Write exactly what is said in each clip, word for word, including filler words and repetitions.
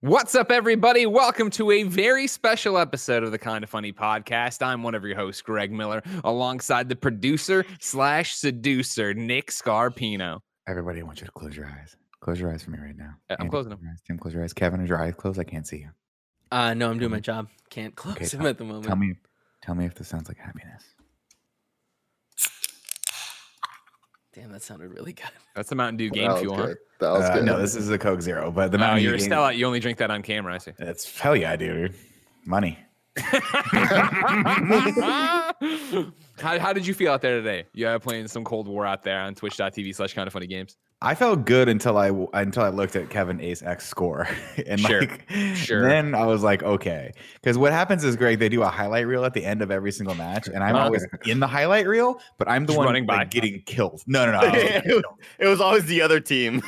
What's up, everybody? Welcome to a very special episode of the Kinda Funny podcast. I'm one of your hosts, Greg Miller, alongside the producer slash seducer, Nick Scarpino. Everybody, I want you to close your eyes. Close your eyes for me right now. I'm Andy, closing them. Close your eyes. Tim, close your eyes. Kevin, is your eyes closed? I can't see you. Uh, no, I'm doing my job. Can't close Okay, them tell, at the moment. Tell me, tell me if this sounds like happiness. Damn, that sounded really good. That's the Mountain Dew game That was fuel, huh? good. That was Uh, good. no, this is a Coke Zero, but the No, Mountain you're a Dew game- sellout. You only drink that on camera, I see. It's hell yeah, dude. Money. how, how did you feel out there today? You uh, playing some Cold War out there on twitch.tv slash kind of funny games? I felt good until I until I looked at Kevin Ace X score, and Sure. like, Sure. then I was like, okay, because what happens is, Greg, they do a highlight reel at the end of every single match, and I'm Oh. always in the highlight reel, but I'm the Just one running by. like, getting killed. No, no, no. I was getting it, was, it was always the other team.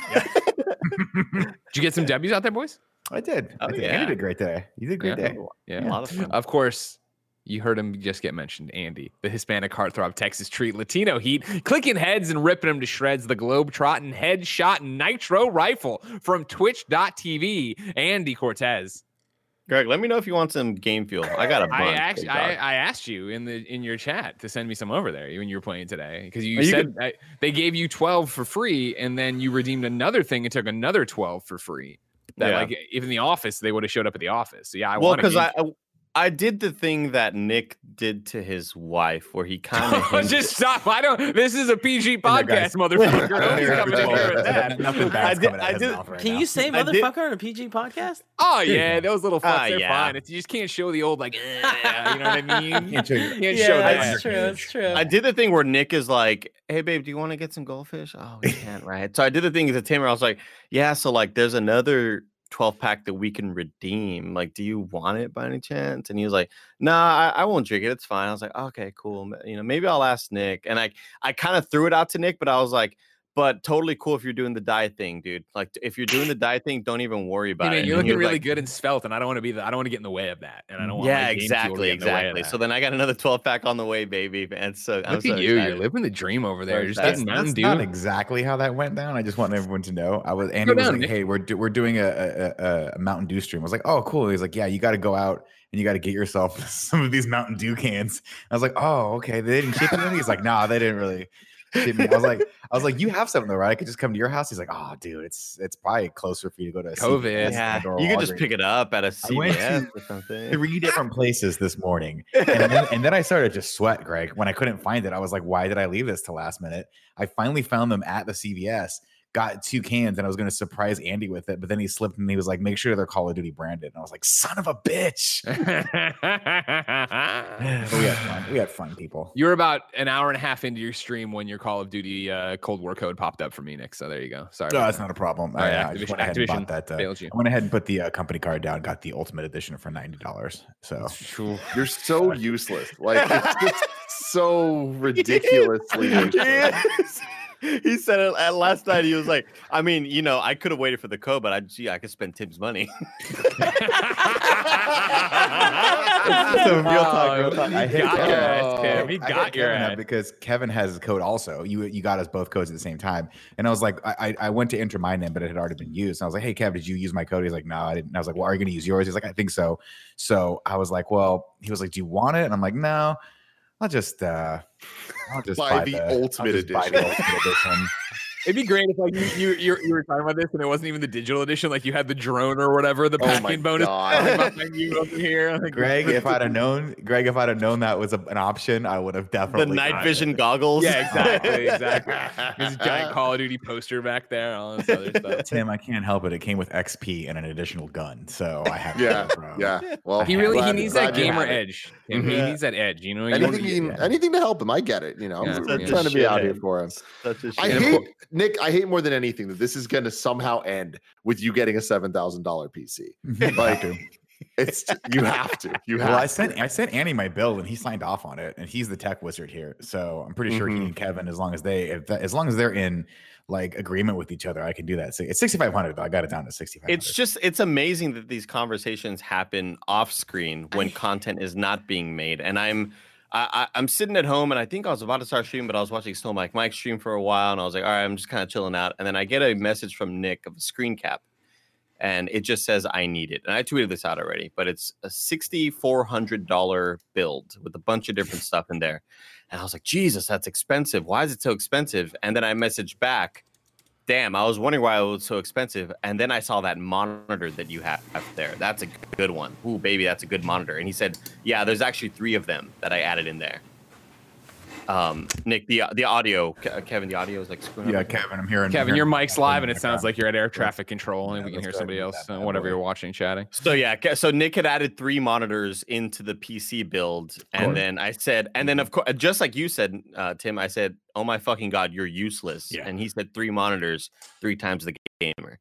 Did you get some W's out there, boys? I did. Oh, I did. yeah. Andy did great today. You did a great Yeah. day. Yeah. A lot of fun. Of course, you heard him just get mentioned, Andy, the Hispanic heartthrob Texas treat Latino heat, clicking heads and ripping them to shreds, the globe-trotting headshot nitro rifle from twitch.tv, Andy Cortez. Greg, let me know if you want some game fuel. I got a bunch. I actually, big I, dog. I asked you in the in your chat to send me some over there when you were playing today because you Oh, you said I, they gave you twelve for free and then you redeemed another thing and took another twelve for free. That Yeah. like if in the office they would have showed up at the office. So yeah, I well, want because I, I I did the thing that Nick did to his wife, where he kind of just stop. I don't. This is a P G there, guys. podcast, motherfucker. I don't Nobody's hear coming in everything. here with that. Nothing I bad's did- coming out I of his did- mouth right Can now. you say I did- motherfucker on a P G podcast? Oh yeah, those little fucks. Ah, they're yeah. fine. It's, you just can't show the old like. "Eh," you know what I mean? Can't show your- Can't show that. that's true. That's true. I did the thing where Nick is like, "Hey, babe, do you want to get some goldfish?" Oh, we can't, right? So I did the thing to Tim where I was like, "Yeah, so like, there's another twelve pack that we can redeem. Like, do you want it by any chance?" And he was like, "Nah, I, I won't drink it. It's fine." I was like, "Okay, cool. M- You know, maybe I'll ask Nick." And I, I kind of threw it out to Nick, but I was like, "But totally cool if you're doing the diet thing, dude. Like, if you're doing the diet thing, don't even worry Hey, about man, it." you're And he looking was really like, good and svelte, and I don't want to be the, I don't want to get in the way of that, and I don't want Yeah, my game fuel to exactly, get in the way of exactly. that. So then I got another twelve pack on the way, baby. And so I'm Look so at you, excited. you're living the dream over there. So Just excited. getting That's, Mountain that's not Dew. exactly how that went down. I just want everyone to know. I was Andy Go was down, like, Nick. "Hey, we're do, we're doing a, a, a, a Mountain Dew stream." I was like, "Oh, cool." He's like, "Yeah, you got to go out and you got to get yourself some of these Mountain Dew cans." I was like, "Oh, okay." They didn't ship anything. He's like, "Nah, they didn't really ship me." I was like, "I was like, you have something though, right? I could just come to your house." He's like, "Oh, dude, it's it's probably closer for you to go to a COVID. C V S Yeah, and or you could just Walgreens." pick it up at a I C V went S to or something. three different places this morning. And then, and then I started to sweat, Greg. When I couldn't find it, I was like, why did I leave this to last minute? I finally found them at the C V S, got two cans, and I was going to surprise Andy with it. But then he slipped and he was like, make sure they're Call of Duty branded. And I was like, son of a bitch. But we had fun. We had fun, people. You were about an hour and a half into your stream when your Call of Duty uh, Cold War code popped up for me, Nick. So there you go. Sorry. No, about that's that. not a problem. All I, right, I just Activision- went ahead and Activision bought that. Uh, failed you. I went ahead and put the uh, company card down, got the Ultimate Edition for ninety dollars. So You're so useless. Like it's just so ridiculously useless. He said it at last night. He was like, I mean, you know, I could have waited for the code, but I, gee, I could spend Tim's money. So real talk, Oh, real talk. I he hit got your Kevin. ass, Tim. He I got hit your Kevin up ass. because Kevin has his code also. You you got us both codes at the same time, and I was like, I I I went to enter mine in, but it had already been used. And I was like, hey Kev, did you use my code? He's like, no, I didn't. And I was like, well, are you going to use yours? He's like, I think so. So I was like, well, he was like, do you want it? And I'm like, no, I'll just uh, I'll just Buy buy, the the Ultimate I'll just buy the Edition. Ultimate Edition. It'd be great if like you, you you you were talking about this and it wasn't even the digital edition. Like you had the drone or whatever, the Oh my packing bonus God. behind you over here. Like, Greg, if I'd have known, Greg, if I'd have known that was a, an option, I would have the definitely night gotten vision it. goggles. Yeah, exactly, exactly. There's a giant Call of Duty poster back there, all this other stuff. Tim, I can't help it. It came with X P and an additional gun, so I have to. Yeah, bro. yeah. Well, He really he glad- needs that glad you gamer have it. edge. Tim. He Mhm. needs that edge. You know, you Anything, you- he- anything to help him. I get it. You know, Yeah, I'm yeah. trying to be out here Shithead. for him. Such a I shit. hate Nick. I hate more than anything that this is going to somehow end with you getting a seven thousand dollar P C. Like, It's you have to. You have. well, I to. sent I sent Annie my bill and he signed off on it, and he's the tech wizard here. So I'm pretty sure he Mhm. and Kevin, as long as they, if that, as long as they're in like agreement with each other, I can do that. So it's sixty-five hundred though. I got it down to sixty-five hundred. It's just it's amazing that these conversations happen off screen when content is not being made. And I'm I, I, I'm sitting at home and I think I was about to start streaming, but I was watching Snow Mike Mike stream for a while and I was like, all right, I'm just kind of chilling out. And then I get a message from Nick of a screen cap. and it just says I need it. And I tweeted this out already, but it's a sixty-four hundred dollars build with a bunch of different stuff in there. And I was like, Jesus, that's expensive. Why is it so expensive? And then I messaged back, damn, I was wondering why it was so expensive. And then I saw that monitor that you have there. That's a good one. Ooh, baby, that's a good monitor. And he said, yeah, there's actually three of them that I added in there. Um, Nick, the the audio, Kevin, the audio is like screwing Yeah, up. Kevin, I'm hearing. Kevin, I'm your hearing- mic's live and it sounds like you're at air traffic control, and Yeah, we can let's hear go somebody ahead else, and do uh, that. whatever That you're way. watching, chatting. So yeah, Ke- so Nick had added three monitors into the P C build, and course. then I said, and then of course, just like you said, uh, Tim, I said, "Oh my fucking god, you're useless," Yeah. and he said three monitors, three times the gamer.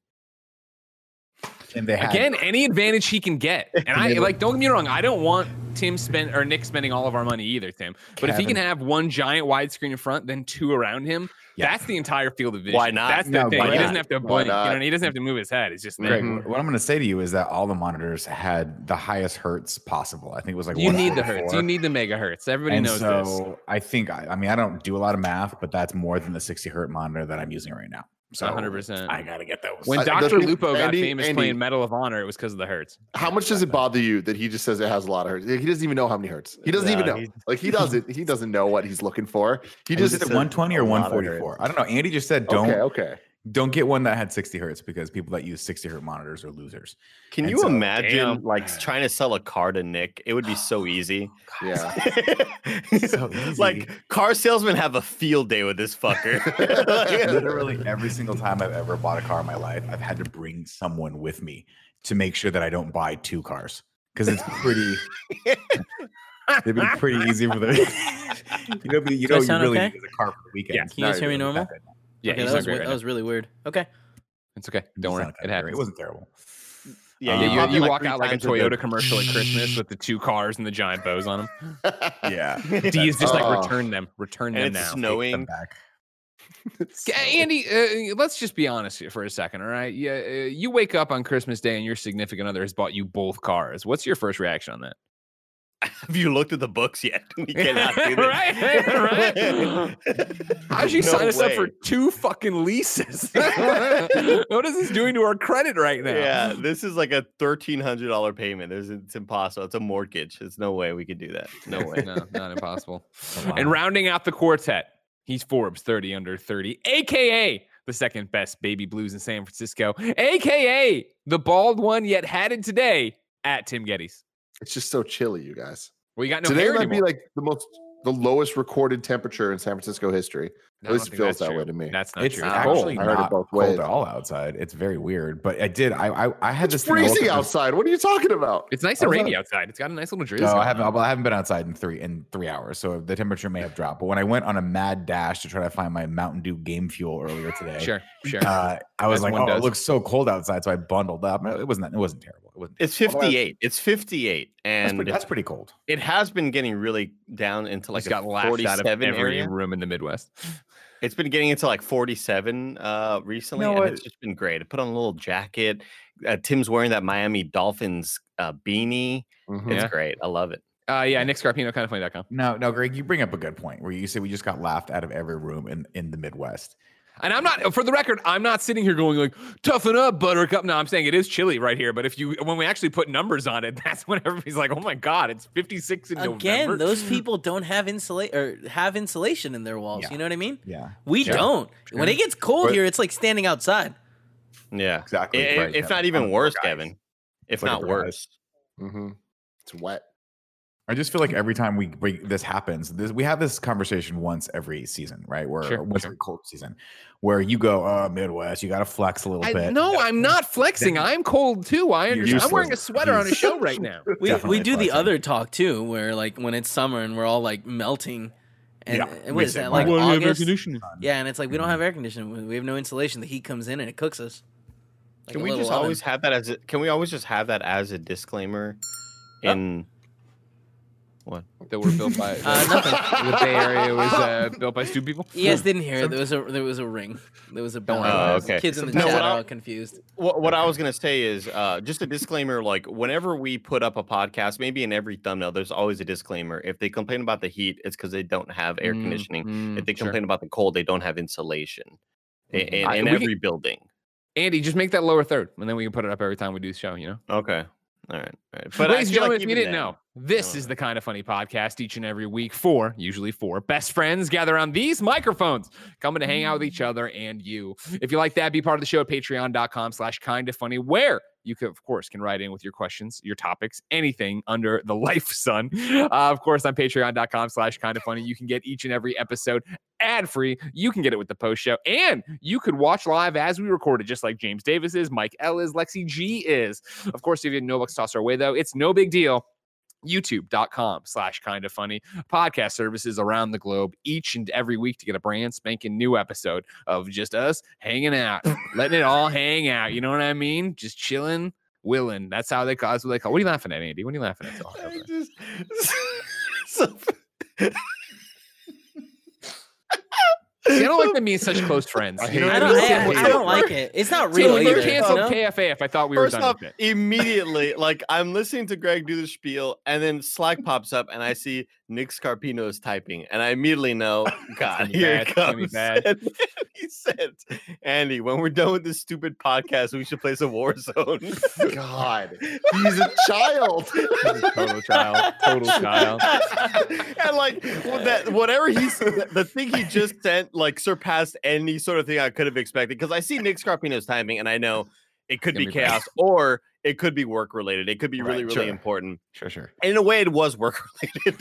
And they had, Again, any advantage he can get. And I like, don't get me wrong, I don't want Tim spend or Nick spending all of our money either, Tim. But if he can Kevin. have one giant widescreen in front, then two around him, Yeah. that's the entire field of vision. Why not? That's the No, thing. why He doesn't not? have to Why blink. You not? know, he doesn't have to move his head. It's just there. Greg, Mhm. what I'm going to say to you is that all the monitors had the highest hertz possible. I think it was like You need the hertz. one forty-four. You need the megahertz. Everybody and knows so this. I think I, I mean I don't do a lot of math, but that's more than the sixty hertz monitor that I'm using right now. So one hundred percent. I gotta get those. When I- Doctor the thing- Lupo got Andy- famous Andy- playing Medal of Honor, it was because of the hertz. How much does it bother you that he just says it has a lot of hertz? He doesn't even know how many hertz. He doesn't No, even know. he- Like he doesn't. He doesn't know what he's looking for. He was just it said one twenty or a lot one of forty-four? hertz. I don't know. Andy just said don't Okay, okay. don't get one that had sixty hertz because people that use sixty hertz monitors are losers. Can And you so- imagine Damn. like trying to sell a car to Nick? It would be so easy. Yeah. So easy. Like car salesmen have a field day with this fucker. Literally every single time I've ever bought a car in my life, I've had to bring someone with me to make sure that I don't buy two cars because it's pretty. It'd be pretty easy for the. you know, you Does know, that you sound really okay? need a car for the weekend. Yeah. Can you guys hear me normal? Yeah, okay, you that sound was great we- right that now. was really weird. Okay. It's okay. Don't worry. It happens. It wasn't terrible. Yeah, Uh, Yeah, you you, popped you in, like, walk three out like a times with Toyota the- commercial at Christmas with the two cars and the giant bows on them. Yeah. D is just like Oh. return them, return And them it's now. snowing. Them back. Yeah, Andy, uh, let's just be honest here for a second, all right? Yeah, uh, you wake up on Christmas Day and your significant other has bought you both cars. What's your first reaction on that? Have you looked at the books yet? You cannot do this. right, right. How'd you No sign us up for way. two fucking leases? What is this doing to our credit right now? Yeah, this is like a thirteen hundred dollar payment. There's it's impossible. It's a mortgage. There's no way we could do that. No way. No, not impossible. Wow. And rounding out the quartet, he's Forbes thirty under thirty, aka the second best baby blues in San Francisco, aka the bald one yet had it today at Tim Geddes. It's just so chilly, you guys. Well, you got no Today hair might anymore. be like the most, the lowest recorded temperature in San Francisco history. No, At I least don't it think feels that's that true. way to me. That's not It's true. cold. actually I heard it not both cold ways. at all outside. It's very weird, but I did. I I, I had It's this thing all freezing the time. outside. What are you talking about? It's nice I and was rainy out- outside. It's got a nice little drizzle. No, I going haven't. on. Well, I haven't been outside in three in three hours, so the temperature may have dropped. But when I went on a mad dash to try to find my Mountain Dew Game Fuel earlier today, Sure, sure. uh, I was As like, one "Oh, does. it looks so cold outside," so I bundled up. It wasn't. It wasn't terrible. It wasn't. It's Although I- fifty-eight. It's fifty-eight. That's And pretty, that's pretty cold. it has been getting really down into like He's a got laughed out of forty-seven every area. room in the Midwest. It's been getting into like forty-seven uh recently, know and what? it's just been great. I put on a little jacket. Uh, Tim's wearing that Miami Dolphins uh, beanie. Mhm. It's Yeah. great. I love it. Uh, yeah, Nick Scarpino, kind of funny dot com. No, no, Greg, you bring up a good point where you say we just got laughed out of every room in in the Midwest. And I'm not, for the record, I'm not sitting here going like, toughen up, Buttercup. No, I'm saying it is chilly right here. But if you, when we actually put numbers on it, that's when everybody's like, oh my God, it's fifty-six in Again, November. those people don't have insulate or have insulation in their walls. Yeah. You know what I mean? Yeah, We Sure. don't. When it gets cold But- here, it's like standing outside. Yeah, exactly. It- it- right, it's Kevin. not even I'm worse, guys. Kevin. If Like a not guys. worse. Mhm. It's wet. I just feel like every time we, we this happens, this, we have this conversation once every season, right? Where Sure, once sure. every cold season, where you go, "Oh, Midwest, you got to flex a little I, bit." no, I'm not flexing. I'm cold too. I You're understand. I'm wearing a useless. sweater on a show right now. We Definitely we do the flexing. other talk too, where like when it's summer and we're all like melting. And, Yeah, and we what is say, that "Why like do we have air August? conditioning? Yeah, and it's like we don't Mhm. have air conditioning. We have no insulation. The heat comes in and it cooks us. Like Can a we little just oven. always have that as a, can we always just have that as a disclaimer Oh. in what? That were built by Uh, nothing. the Bay Area was uh, built by stupid people. You guys didn't hear it. There was a there was a ring. There was a bell. worry about it. Oh, okay. Kids in the No, chat what are I- all confused. What, what I was gonna say is uh, just a disclaimer. Like whenever we put up a podcast, maybe in every thumbnail, there's always a disclaimer. If they complain about the heat, it's because they don't have air Mm, conditioning. mm, If they sure. complain about the cold, they don't have insulation in, in, I- in we can- every building. Andy, just make that lower third, and then we can put it up every time we do the show. You know. Okay. All right. All right. But Ladies and I feel gentlemen, like if you even didn't then- know, this No, is no. the Kind of Funny podcast each and every week. Four, usually four, best friends gather on these microphones, coming to hang out with each other and you. If you like that, be part of the show at patreon.com slash kind of funny, where you could, of course, can write in with your questions, your topics, anything under the life sun. Uh, of course, on patreon.com slash kind of funny, you can get each and every episode ad free. You can get it with the post show, and you could watch live as we record it, just like James Davis is, Mike L is, Lexi G is. Of course, if you didn't know what's tossed our way, though, it's no big deal. YouTube.com slash kind of funny podcast services around the globe each and every week to get a brand spanking new episode of just us hanging out, letting it all hang out. You know what I mean? Just chilling, willing. That's how they call. That's what they call. What are you laughing at, Andy? What are you laughing at? Oh, I just so See, I don't like them being such close friends. I You know hate I what it. don't, I mean? I, I don't like it. It's not Tim, real we either. would cancel you know? K F A if I thought we were First done off, with it. immediately, like I'm listening to Greg do the spiel, and then Slack pops up, and I see Nick Scarpino is typing, and I immediately know, God, gonna be here bad. it It's gonna be comes. bad. And then he said, "Andy, when we're done with this stupid podcast, we should play some Warzone." God, he's a child. Total child. Total child. And like well, that, whatever he's the, the thing he just sent, like surpassed any sort of thing I could have expected. Because I see Nick Scarpino's timing, and I know it could be Gonna be bad. chaos or it could be work related. It could be really, Right, really sure. important. Sure, sure. And in a way, it was work related.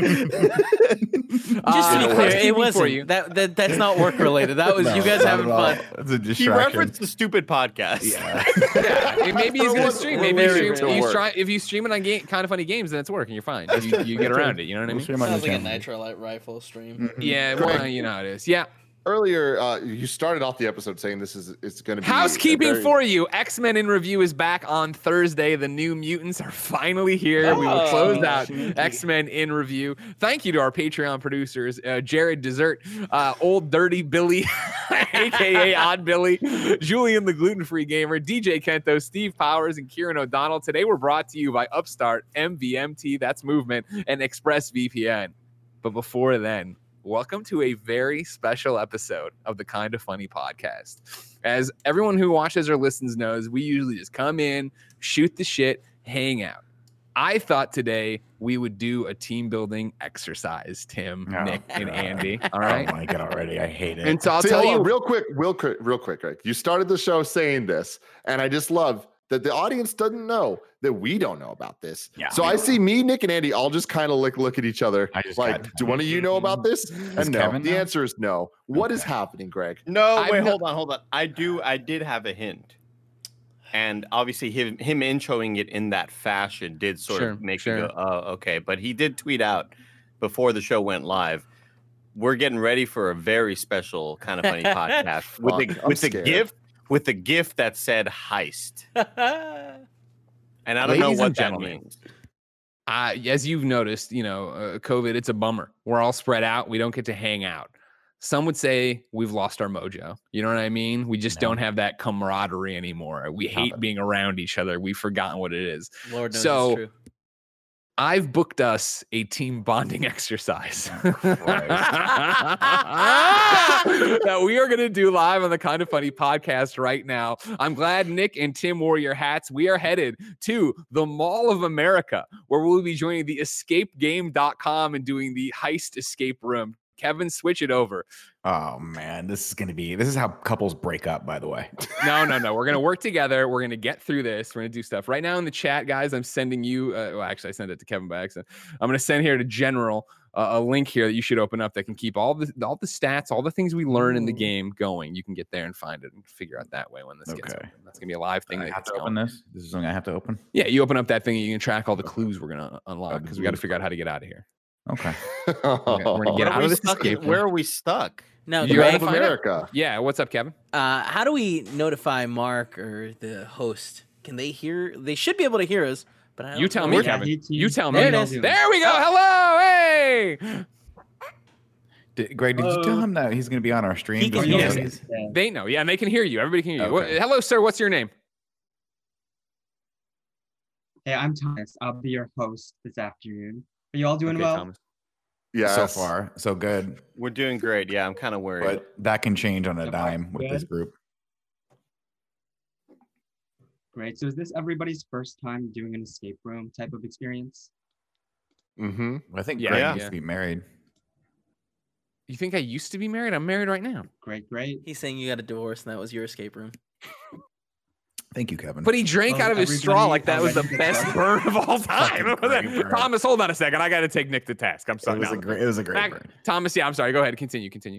Just Uh, to be clear, housekeeping it for wasn't. you. That, that that's not work related. That was No, you guys not having at all. fun. That's a he distraction. referenced the stupid podcast. Yeah. Yeah, maybe he's It gonna was stream. Maybe he's related stream, to he's work. try, if you stream it on game, kind of funny games, then it's working. You're fine. You, you get around it. You know what I We'll mean? stream on Sounds your like a channel. nitro light rifle stream. Mhm. Yeah, Correct. well, you know how it is. Yeah. Earlier, uh, you started off the episode saying this is it's going to be a Housekeeping very- for you. X-Men in Review is back on Thursday. The New Mutants are finally here. we will Oh, close out sneaky. X-Men in Review. Thank you to our Patreon producers, uh, Jared Dessert, uh, Old Dirty Billy, a k a. Odd Billy, Julian the Gluten-Free Gamer, D J Kento, Steve Powers, and Kieran O'Donnell. Today we're brought to you by Upstart, M V M T, that's Movement, and ExpressVPN. But before then, welcome to a very special episode of the Kind of Funny podcast. As everyone who watches or listens knows, we usually just come in, shoot the shit, hang out. I thought today we would do a team building exercise, Tim, No. Nick, and Andy. All Oh right. my god, already. I hate it. And so I'll See, tell hold you, on, real quick, real quick, real quick, Greg. You started the show saying this, and I just love that the audience doesn't know that we don't know about this. Yeah, so we I don't see me, Nick, and Andy all just kind of like look at each other, I just like, got- do one of you know about this? And no, Kevin the know? answer is no. What is Okay. happening, Greg? No, I've wait, no- hold on, hold on. I do, I did have a hint, and obviously him him introing it in that fashion did sort Sure, of make sure. me go, oh, okay. But he did tweet out before the show went live. We're getting ready for a very special Kind of Funny podcast with the Fuck, I'm with the scared. gift with the gift that said heist, and I don't know Ladies what and that gentlemen, means. uh, as you've noticed, you know, uh, COVID, it's a bummer. We're all spread out. We don't get to hang out. Some would say we've lost our mojo. You know what I mean? We just No. don't have that camaraderie anymore. We hate Haven't. being around each other. We've forgotten what it is. Lord knows So- it's true. I've booked us a team bonding exercise that we are going to do live on the Kind of Funny podcast right now. I'm glad Nick and Tim wore your hats. We are headed to the Mall of America, where we'll be joining the escape game dot com and doing the heist escape room. Kevin, switch it over. Oh man, this is gonna be. This is how couples break up. By the way. No, no, no. We're going to work together. We're going to get through this. We're going to do stuff right now in the chat, guys. I'm sending you. Uh, well, actually, I sent it to Kevin by accident. I'm going to send here to General uh, a link here that you should open up that can keep all the all the stats, all the things we learn in the Ooh. game going. You can get there and find it and figure out that way when this gets Okay. open. That's going to be a live thing I that have gets to open going. this. This is something I have to open. Yeah, you open up that thing and you can track all the clues we're going to unlock Oh, because we got to clues. figure out how to get out of here. Okay. we're gonna What get are out we of this stuck escape in- room. Where are we stuck? Now, You Mall gotta Greg, of find out. America. Yeah, what's up, Kevin? uh, how do we notify Mark or the host? Can they hear? They should be able to hear us. But I don't You tell know. me, Yeah, Kevin. he- he- You tell me. There it is. There we go. Hello. Hey. Did, Greg, did you tell him that he's gonna be on our stream? He Does can he hear know us. this? They know. Yeah, and they can hear you. Everybody can hear you. What- Okay. hello, sir. What's your name? Hey, I'm Thomas. I'll be your host this afternoon. Are you all doing Okay, well? Thomas. Yeah. So far, so good. We're doing great. Yeah, I'm kind of worried. But that can change on a Okay, dime with this good. group. Great. So is this everybody's first time doing an escape room type of experience? Mm-hmm. I think Yeah, Greg yeah. used to be married. You think I used to be married? I'm married right now. Great, great. He's saying you got a divorce and that was your escape room. Thank you, Kevin. But he drank Well, out of his straw everybody like that was the already best did. burn of all time. Fucking great burn. Thomas, hold on a second. I got to take Nick to task. I'm sorry. it was No. a great. It was a great. Back- burn. Thomas, yeah, I'm sorry. Go ahead. Continue. Continue.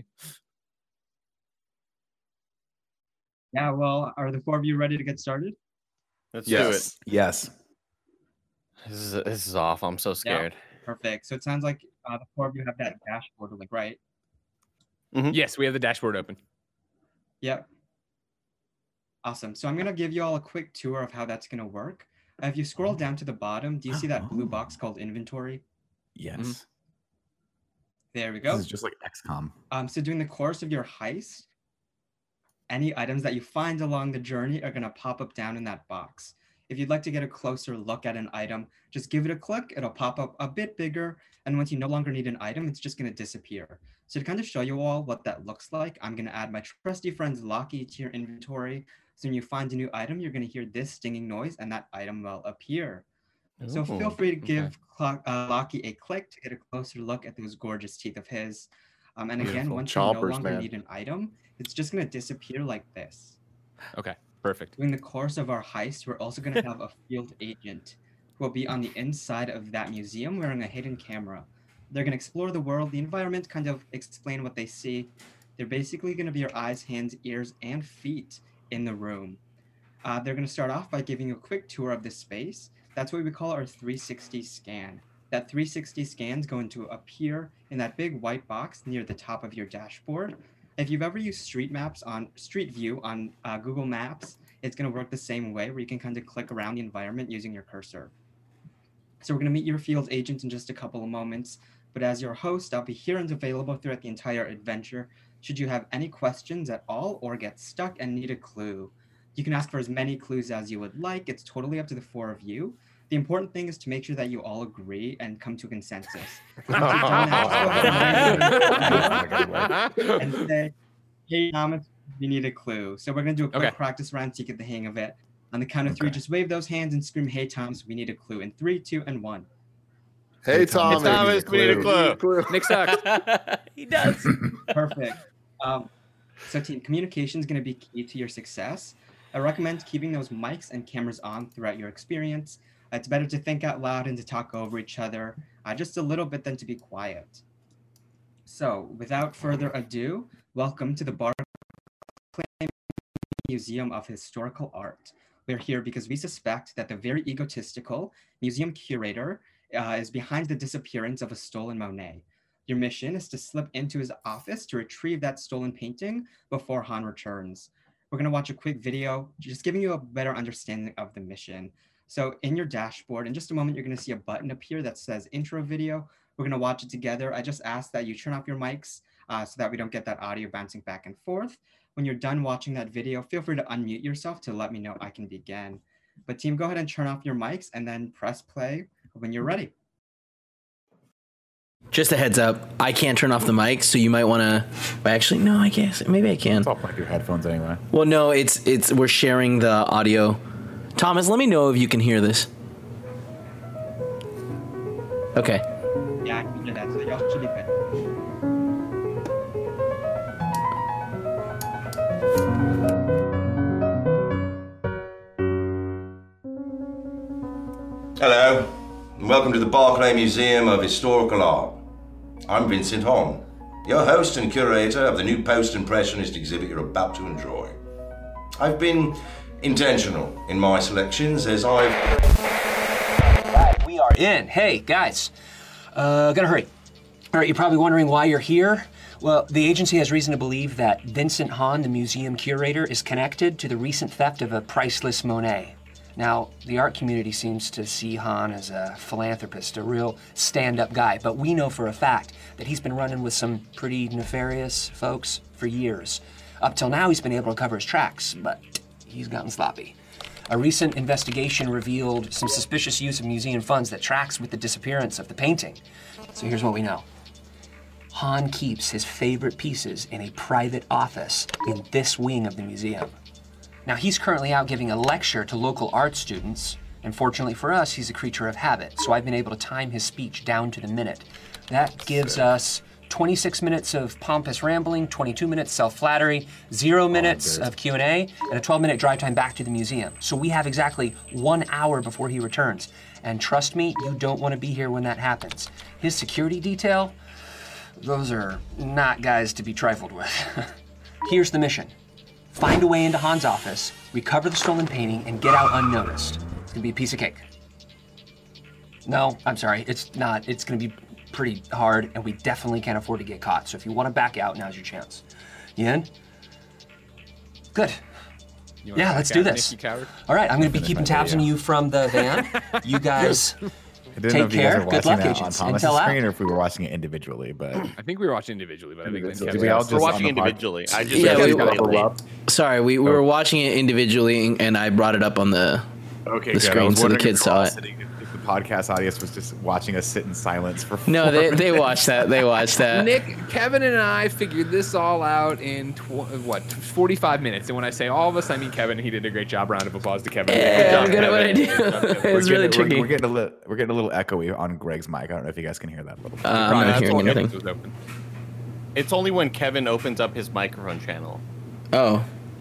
Yeah, well, are the four of you ready to get started? Let's Yes. Yes. do it. This is this is awful. I'm so scared. Perfect. So it sounds like uh, the four of you have that dashboard link, right? Yes, we have the dashboard open. Yep. Awesome. So I'm going to give you all a quick tour of how that's going to work. Uh, if you scroll down to the bottom, do you see that blue box called inventory? Yes. Mhm. There we This go. is just like X COM. Um, so during the course of your heist, any items that you find along the journey are going to pop up down in that box. If you'd like to get a closer look at an item, just give it a click. It'll pop up a bit bigger. And once you no longer need an item, it's just going to disappear. So to kind of show you all what that looks like, I'm going to add my trusty friend Lockie to your inventory. So when you find a new item, you're going to hear this stinging noise and that item will appear. So feel Ooh, free to okay. give Clock, uh, Lockie a click to get a closer look at those gorgeous teeth of his. Um, and again, Beautiful. once you no Chompers, longer man. need an item, it's just going to disappear like this. Okay, perfect. During the course of our heist, we're also going to have a field agent who will be on the inside of that museum wearing a hidden camera. They're going to explore the world, the environment, kind of explain what they see. They're basically going to be your eyes, hands, ears, and feet in the room. Uh, they're going to start off by giving you a quick tour of the space. That's what we call our three sixty scan. That three sixty scan is going to appear in that big white box near the top of your dashboard. If you've ever used Street Maps on Street View on uh, Google Maps, it's going to work the same way where you can kind of click around the environment using your cursor. So we're going to meet your field agent in just a couple of moments. But as your host, I'll be here and available throughout the entire adventure. Should you have any questions at all or get stuck and need a clue, you can ask for as many clues as you would like. It's totally up to the four of you. The important thing is to make sure that you all agree and come to a consensus. If you don't ask for and say, hey, Thomas, we need a clue. So we're going to do a quick Okay. practice round to get the hang of it. On the count of three, Okay. just wave those hands and scream, hey, Thomas, we need a clue. In three, two, and one. Hey, Hey, Thomas. Thomas, we need a clue. Nick sucks. He does. Perfect. Um, so team communication is going to be key to your success. I recommend keeping those mics and cameras on throughout your experience. It's better to think out loud and to talk over each other uh, just a little bit than to be quiet. So without further ado, welcome to the Barclay Museum of Historical Art. We're here because we suspect that the very egotistical museum curator uh, is behind the disappearance of a stolen Monet. Your mission is to slip into his office to retrieve that stolen painting before Han returns. We're going to watch a quick video, just giving you a better understanding of the mission. So in your dashboard, in just a moment, you're going to see a button appear that says intro video. We're going to watch it together. I just ask that you turn off your mics uh, so that we don't get that audio bouncing back and forth. When you're done watching that video, feel free to unmute yourself to let me know I can begin. But team, go ahead and turn off your mics and then press play when you're ready. Just a heads up, I can't turn off the mic, so you might want to. Actually, no, I guess maybe I can. It's all plugged your headphones anyway. Well, no, it's it's we're sharing the audio. Thomas, let me know if you can hear this. Okay. Yeah, I can hear that, so y'all should be good. Hello, and welcome to the Barclay Museum of Historical Art. I'm Vincent Hong, your host and curator of the new post-impressionist exhibit you're about to enjoy. I've been intentional in my selections as I've... Right, we are in. Hey, guys. Uh, gotta hurry. All right, you're probably wondering why you're here. Well, the agency has reason to believe that Vincent Hahn, the museum curator, is connected to the recent theft of a priceless Monet. Now, the art community seems to see Hahn as a philanthropist, a real stand-up guy, but we know for a fact that he's been running with some pretty nefarious folks for years. Up till now, he's been able to cover his tracks, but he's gotten sloppy. A recent investigation revealed some suspicious use of museum funds that tracks with the disappearance of the painting. So here's what we know. Hahn keeps his favorite pieces in a private office in this wing of the museum. Now, he's currently out giving a lecture to local art students, and fortunately for us, he's a creature of habit, so I've been able to time his speech down to the minute. That gives us twenty-six minutes of pompous rambling, twenty-two minutes self-flattery, zero minutes of Q and A, and a twelve-minute drive time back to the museum. So we have exactly one hour before he returns. And trust me, you don't want to be here when that happens. His security detail, those are not guys to be trifled with. Here's the mission. Find a way into Han's office, recover the stolen painting, and get out unnoticed. It's gonna be a piece of cake. No, I'm sorry, it's not. It's gonna be pretty hard, and we definitely can't afford to get caught. So if you want to back out, now's your chance. You in? Good. You wanna Yeah, back let's do out, this. Nicky Coward? All right, I'm going to be Finish keeping my tabs on video. you from the van. You guys I didn't know take if you guys care. were Good watching luck, that on agents. Thomas's Intel screen out. or if we were watching it individually, but I think we were watching individually, but I think then Individually. Kevin Did we all asked. We're just on watching the pod- individually. I just Yeah, realized we you guys were- were late. Sorry, we, we were watching it individually, and I brought it up on the okay, the good. I screen was so the wondering kids if saw we're all it. sitting- If the podcast audience was just watching us sit in silence for No, four they they minutes. watched that. They watched that. Nick, Kevin, and I figured this all out in tw- what forty-five minutes. And when I say all of us, I mean Kevin. He did a great job. Round of applause to Kevin. Yeah, I'm Good good at job, what I Kevin. do. Good job, Kevin. It's We're really getting, we're- tricky. We're, getting a little, we're getting a little echoey on Greg's mic. I don't know if you guys can hear that. Little. Uh, I'm Probably not that's hearing all anything. Kevin's was open. It's only when Kevin opens up his microphone channel. Oh.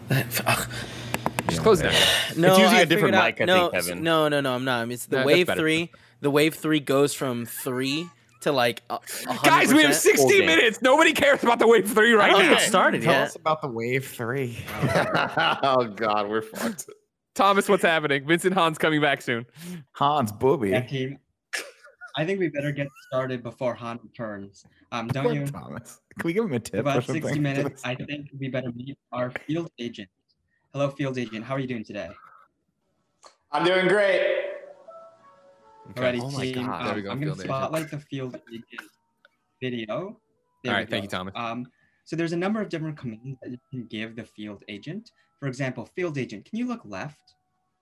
Just close it down. No, It's using I a different figured out- mic, I no, think, Kevin. No, no, no, I'm not. It's the No, that's wave better. three. The wave three goes from three to like a- a Guys, we have hundred percent. sixty Okay. minutes. Nobody cares about the wave three I right don't now. get started Tell yet. us about the wave three. Oh God, we're fucked. Thomas, what's happening? Vincent Han's coming back soon. Hans Booby. Yeah, team. I think we better get started before Han returns. Um, don't you? Thomas. Can we give him a tip or About something? sixty minutes. I think we better meet our field agent. Hello, field agent. How are you doing today? I'm doing great. Alrighty, Oh my team. God. Um, There we go, I'm going field to agent. spotlight the field agent video. There All we right, thank go. you, Thomas. Um, so there's a number of different commands that you can give the field agent. For example, field agent, can you look left?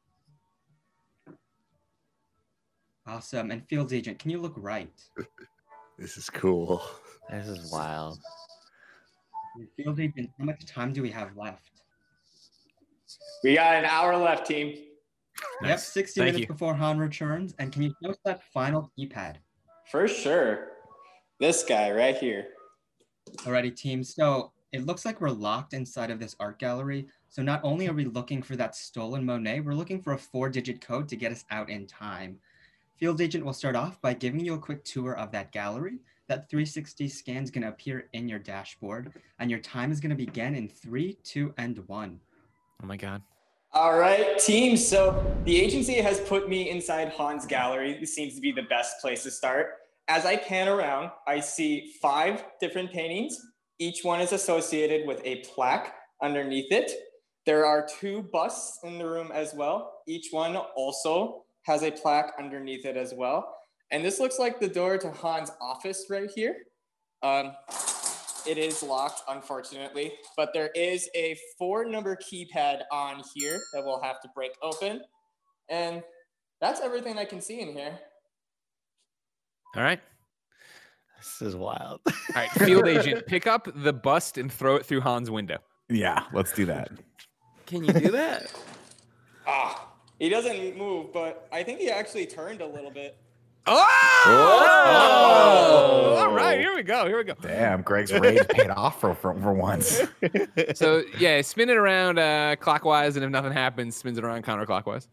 Awesome. And field agent, can you look right? This is cool. This is wild. And field agent, how much time do we have left? We got an hour left, team. Yep, Nice. sixty Thank minutes you. before Han returns. And can you post that final keypad? For sure. This guy right here. Alrighty, team. So it looks like we're locked inside of this art gallery. So not only are we looking for that stolen Monet, we're looking for a four-digit code to get us out in time. Field agent will start off by giving you a quick tour of that gallery. That three sixty scan is going to appear in your dashboard, and your time is going to begin in three, two, and one. Oh my God. All right, team. So the agency has put me inside Han's gallery. This seems to be the best place to start. As I pan around, I see five different paintings. Each one is associated with a plaque underneath it. There are two busts in the room as well. Each one also has a plaque underneath it as well. And this looks like the door to Han's office right here. Um, it is locked, unfortunately, but there is a four number keypad on here that we'll have to break open. And that's everything I can see in here. All right. This is wild. All right, field agent, pick up the bust and throw it through Han's window. Yeah, let's do that. Can you do that? Ah, he doesn't move, but I think he actually turned a little bit. Oh! All right, here we go. Here we go. Damn, Greg's rage paid off for, for, for once. So yeah, spin it around uh, clockwise, and if nothing happens, spins it around counterclockwise.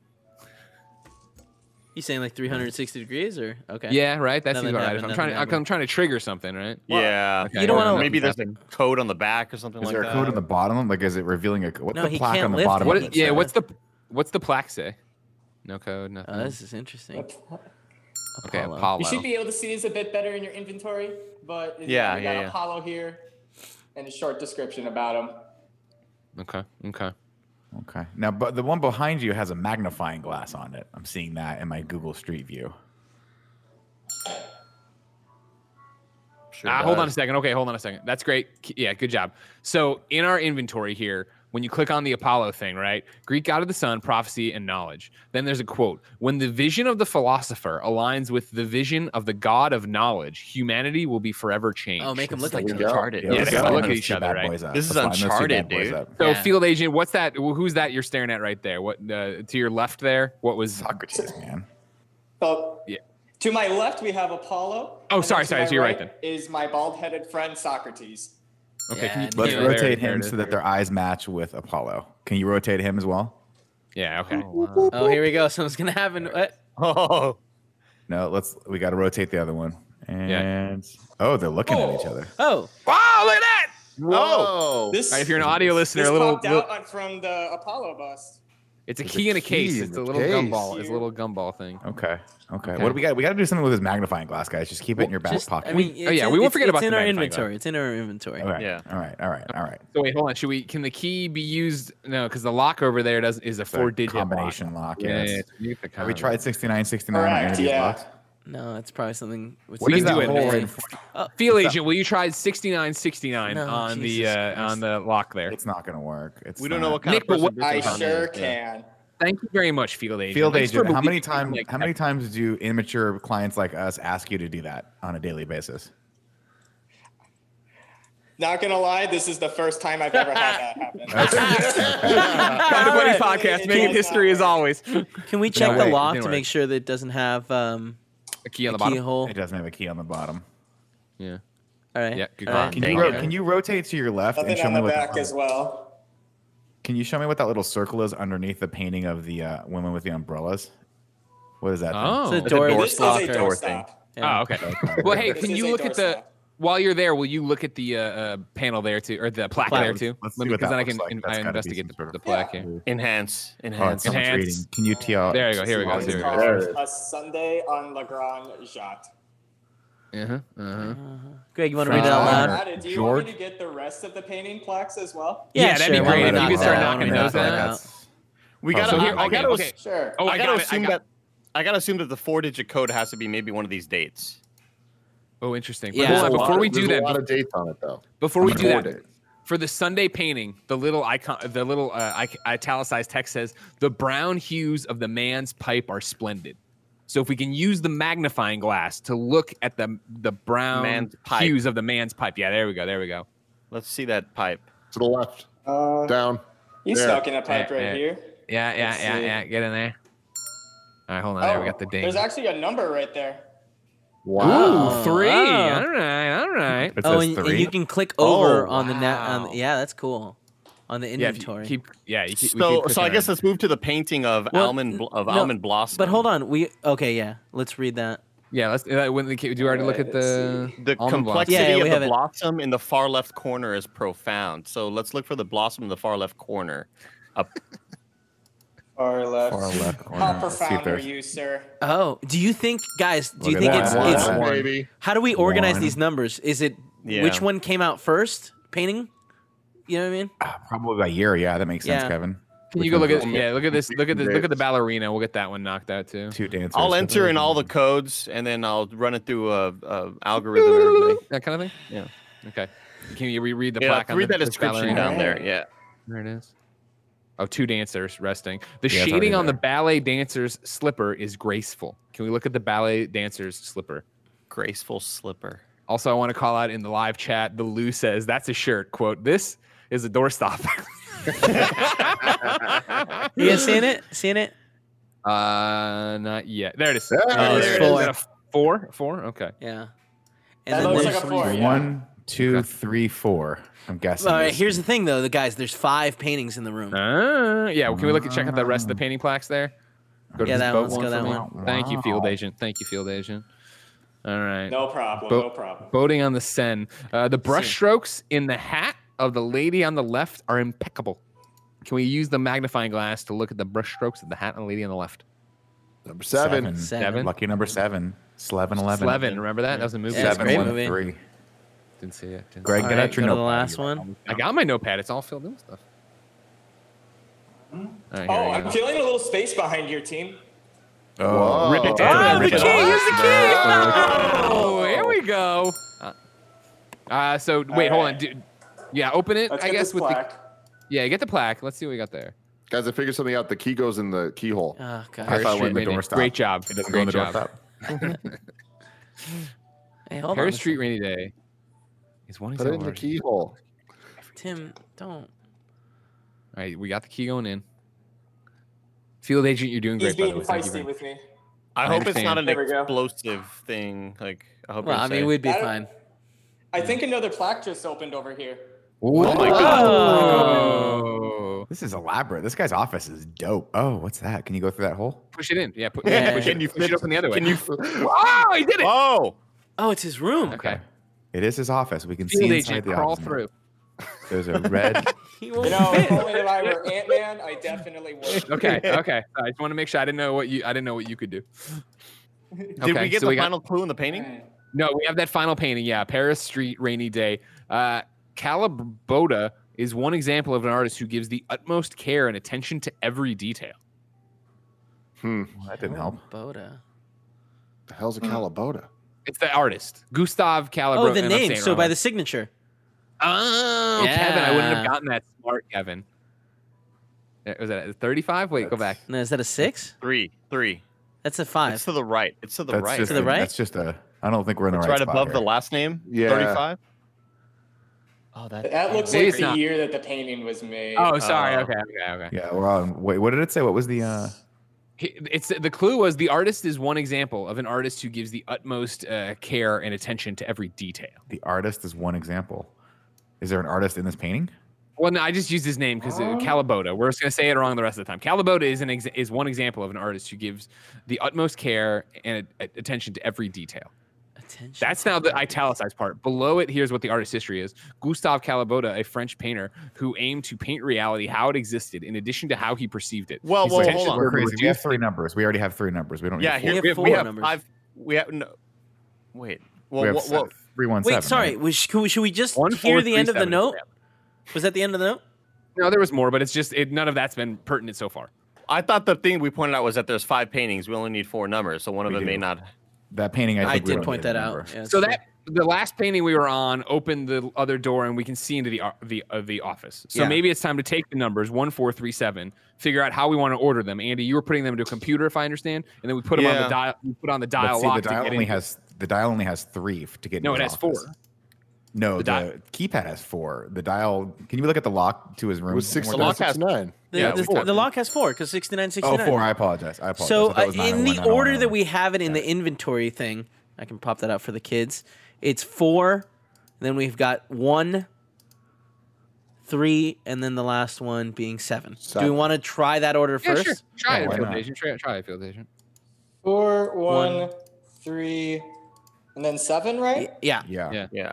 You saying like three hundred sixty degrees or okay? Yeah, right. That seems Nothing about right. If happened, I'm trying, nothing to, I'm trying to trigger something, right? Yeah. Okay. You don't wanna- Maybe there's a code on the back or something Is like there that. a code on the bottom? Like, is it revealing a what's No, the he plaque can't on the lift bottom? it. What? of Is, the yeah. set? What's the What's the plaque say? No code. Nothing. Oh, this is interesting. okay, Apollo. Apollo. You should be able to see this a bit better in your inventory, but Yeah, we yeah, got yeah. Apollo here and a short description about him. Okay. Okay. Okay. Now, but the one behind you has a magnifying glass on it. I'm seeing that in my Google Street View. Sure Ah, hold on a does. second. Okay, hold on a second. That's great. K- Yeah, good job. So in our inventory here, when you click on the Apollo thing, right? Greek god of the sun, prophecy, and knowledge. Then there's a quote: when the vision of the philosopher aligns with the vision of the god of knowledge, humanity will be forever changed. Oh, make him look It's like like them. Uncharted. Yeah, let's they line gotta look those at each two other, bad right? boys up. This is Let's line those two Uncharted, bad boys dude. up. So, Yeah. field agent, what's that? Who's that you're staring at right there? What uh, to your left there? What was? Socrates, man. Oh, Yeah. To my left, we have Apollo. Oh, and then sorry, to sorry, my so you're right then. Is my bald-headed friend Socrates. Okay, can you, Yeah, Let's yeah, rotate there- him there it so is. that their eyes match with Apollo. Can you rotate him as well? Yeah. Okay. Oh, here we go. Something's gonna happen. What? Oh, No, let's. We got to rotate the other one. And oh, they're looking at each other. Oh, Wow! Look at that. Whoa. This, All right, if you're an audio listener, this a little, popped little out on- from the Apollo bust. it's a There's key a in a key case. in It's the a little case. gumball. It's a little gumball thing. Okay. Okay. Okay. What do we got? We got to do something with his magnifying glass, guys. Just keep it in your back just, pocket. I mean, oh, yeah, it's- we won't it's- forget it's about in the our magnifying inventory. It's in our inventory. all right. Yeah. All right. All right. All right. So wait, hold on. Should we? Can the key be used? No, because the lock over there does is a It's a four-digit combination lock. Yeah, yes. yeah, yeah. You get the Have we con- tried sixty-nine sixty-nine on Correct, any of these yeah. locks? No, it's probably something. With What We is can that do it. hole Uh, in? Field What's agent, will you try sixty-nine sixty-nine No, on Jesus the uh, Christ. on the lock there? It's not going to work. It's we don't not. know what kind Nick, of but person what- Bridget I Fonda sure is. Yeah. can. Thank you very much, field agent. Field Thanks for agent. How many believing times? like How that. many times do immature clients like us ask you to do that on a daily basis? Not gonna lie, this is the first time I've ever had that happen. Kind of Buddy podcast, It making does history not as work. always. Can we check No, the wait, lock didn't to work. make sure that it doesn't have um, A key on a the bottom. keyhole? It doesn't have a key on the bottom. Yeah. All right. Yeah, good all call. right. Can you Dang ro- it. can you rotate to your left and Nothing show on me the what back the, as well. Can you show me what that little circle is underneath the painting of the uh, women with the umbrellas? What is that? thing? Oh. It's a It's a door, door This is locker. a door door thing. stop. Yeah. Oh, okay. Well, hey, This can is you a look door at the stop. while you're there? Will you look at the uh, uh, panel there too, or the plaque Plaque. there too? Let's Let see me- what because then that I can looks like. in- That's I gotta be investigate some the, sort of- the plaque here. Enhance. Oh, Enhance. someone's Enhance. reading. Can you tell? There you go. Here we go. It's Here we go. There called it is. a Sunday on Le Grand Jatte. Uh-huh, uh-huh. Greg, you want to read it out Uh, loud? Added, do you want me to get the rest of the painting plaques as well? Yeah, that'd be sure, great. why If not? you could start Why knocking not? those Why out. not? We Oh, gotta. so I, here- I okay, gotta. okay. Sure. Oh, I, I gotta got it. I assume got- that. I gotta assume that the four-digit code has to be maybe one of these dates. Oh, interesting. But Yeah. hold on, There's a before lot we of- do there's that, a lot of dates on it though. before we do Four that, dates. for the Sunday painting, the little icon, the little uh, ic- italicized text says, "The brown hues of the man's pipe are splendid." So if we can use the magnifying glass to look at the the brown Man's pipe. hues of the man's pipe, yeah, there we go, there we go. Let's see that pipe. To the left, Uh, down. you There. stuck in a pipe Yeah, right yeah. here. Yeah, yeah, Let's yeah, see. yeah. Get in there. All right, hold on. there we got the ding. There's actually a number right there. Wow. Ooh, three. Oh. All right, all right. It Oh, says and, and three. you can click over Oh, on the net. On wow. yeah, that's cool. On the Yeah, if you inventory. keep. Yeah, you keep, we So, keep so I clicking guess on it. let's move to the painting of Well, almond bl- of no, almond blossom. but hold on. We okay? Yeah, let's read that. Yeah, let's. Uh, when the, do you already look at the The almond blossom? complexity Yeah, yeah, we of have the it. blossom in the far left corner is profound. So let's look for the blossom in the far left corner. Up. Far left. Far left corner. How Let's see if profound are there's- you, sir? Oh, do you think, guys? Do you Look at think it's that. it's? One, One. baby. How do we organize One. these numbers? Is it Yeah. which one came out first? Painting. You know what I mean? Ah, probably by year. Yeah, that makes sense, Yeah. Kevin. Can Which you go look one's at? the- Yeah, look at this. Look at this. Look at the Dates. ballerina. We'll get that one knocked out too. Two dancers. I'll enter in all the codes and then I'll run it through a, a algorithm. and everything. That kind of thing. Yeah. Okay. Can you reread the Yeah, plaque? on read the, that this description ballerina? down there. Yeah. There it is. Oh, two dancers resting. The Yeah, it's shading already on the there. ballet dancer's slipper is graceful. Can we look at the ballet dancer's slipper? Graceful slipper. Also, I want to call out in the live chat. The Lou says that's a shirt. Quote: "This is a doorstop." You guys seeing it? Seeing it? Uh, not yet. There it is. There Oh, it there is. it is. Four. Is that a four? Four? Okay. Yeah. That And then looks there's like a four. yeah. One, two, three, four. I'm guessing. All right. this- Here's the thing, though, the guys. There's five paintings in the room. Uh, yeah. Well, can we look at check out the rest of the painting plaques there? Go to Yeah, this that boat one, let's go for that me. one. Thank you, field Wow. agent. Thank you, field agent. All right. No problem. Bo- no problem. Boating on the Seine. Uh, the brushstrokes in the hat of the lady on the left are impeccable. Can we use the magnifying glass to look at the brushstrokes of the hat on the lady on the left? Number seven. Seven. Seven. Lucky number seven. Slevin eleven. Slevin, remember that? That was a movie. Yeah, it's a Seven, great one, movie. three. Didn't see it. Didn't Greg, All get right, out your go to the notepad. last You're one. right. I got my notepad. It's all filled in with stuff. All right, here Oh, we I'm go. feeling a little space behind your team. Oh, Rip it oh, down. rip Rip it it off. down. Here's the key. Oh, here we go. Uh, uh, so wait, hold on. right. Dude. Yeah, open it. Let's I get guess this with plaque. the Yeah, get the plaque. Let's see what we got there. Guys, I figured something out. The key goes in the keyhole. Oh, I God. thought when the Rainy- door stopped. Great job. It doesn't Great go in the door job. stop. Hey, hold Paris on. Street Rainy Day is one Put it in example. the keyhole. Tim, don't. All right, we got the key going in. Field agent, you're doing He's great. By the being way. Thank you feisty very- with me. I, I hope it's not an understand. There we go. explosive thing. Like I hope. Well, you're I mean, safe. we'd be That- fine. I think another plaque just opened over here. Oh my God. Oh. This is elaborate. This guy's office is dope. Oh, what's that? Can you go through that hole? Push it in. Yeah, put, Yeah. push, it, Can you push it open the other way. Can you? Oh, he did it. Oh, Oh, it's his room. Okay. It is his office. We can Field see inside agent, the crawl office. through. There's a red. He won't You know, if fit. only if I were Ant Man, I definitely would. Okay, okay. I just want to make sure I didn't know what you I didn't know what you could do. did Okay, we get so the we got- final clue in the painting? No, we have that final painting. Yeah, Paris Street, Rainy Day. Uh, Calaboda is one example of an artist who gives the utmost care and attention to every detail. Hmm. Well, that didn't help. Boda. The hell's a Calaboda? It's the artist, Gustav Calabro. Oh, the and I'm name. saying it So wrong. by the signature. Oh, Kevin, I wouldn't have Yeah. gotten that smart, Kevin. Uh, Was that thirty-five? Wait, go back. No, is that a six? Three, three. That's a five. It's to the right. It's to the That's right. just To the a- right? That's just a. I don't think we're in the It's right, right spot above here. the last name. Yeah. Thirty-five. Oh, that. That looks Maybe like it's the not. year that the painting was made. Oh, sorry. Oh. Okay, okay, okay. Yeah, we're on. Wait, what did it say? What was the? uh He- It's the clue was the artist is one example of an artist who gives the utmost uh, care and attention to every detail. The artist is one example. Is there an artist in this painting? Well, no, I just used his name because uh, Calaboda. We're just gonna say it wrong the rest of the time. Calaboda is an ex- is one example of an artist who gives the utmost care and uh, attention to every detail. Attention. That's now the italicized part. Below it, here's what the artist's history is. Gustave Calaboda, a French painter who aimed to paint reality how it existed, in addition to how he perceived it. Well, His well, intentions hold on. were We're to crazy. We have reduce three numbers. We already have three numbers. We don't. Yeah, need here have we have, four we have numbers. five. We have no. Wait. Well, we have what, se- what, three one Wait, seven. sorry. right? Was, should, we, should we just One, hear four, the three, end of the seven. note? Was that the end of the note? No, there was more, but it's just it, none of that's been pertinent so far. I thought the thing we pointed out was that there's five paintings. We only need four numbers, so one of We them may do. not. That painting. I, I think we did don't point need a that out. number. Yeah, So that's that the last painting we were on opened the other door, and we can see into the o- the uh, the office. So Yeah. maybe it's time to take the numbers one, four, three, seven, figure out how we want to order them. Andy, you were putting them into a computer, if I understand, and then we put them on Yeah. the dial. We put on the But dial see, lock the to dial get only in. has the dial only has three f- to get. No, into it his has four. office. No, The the, di- keypad has four. The dial. Can you look at the lock to his room? It was one more six time? lock has- nine. The, Yeah, the, four. the lock has four because sixty-nine, Oh, sixty-nine. four. I apologize. I apologize. So I thought it uh, was in nine oh one, the nine oh one, order that nine oh one. we have it in the inventory thing, I can pop that out for the kids. It's four, then we've got one, three, and then the last one being seven. Do we Seven. want to try that order Yeah, first? sure. Try Yeah, it, why field not? agent. Try, try it, field agent. Four, one, One. three, and then seven, right? Yeah. Yeah. Yeah. Yeah.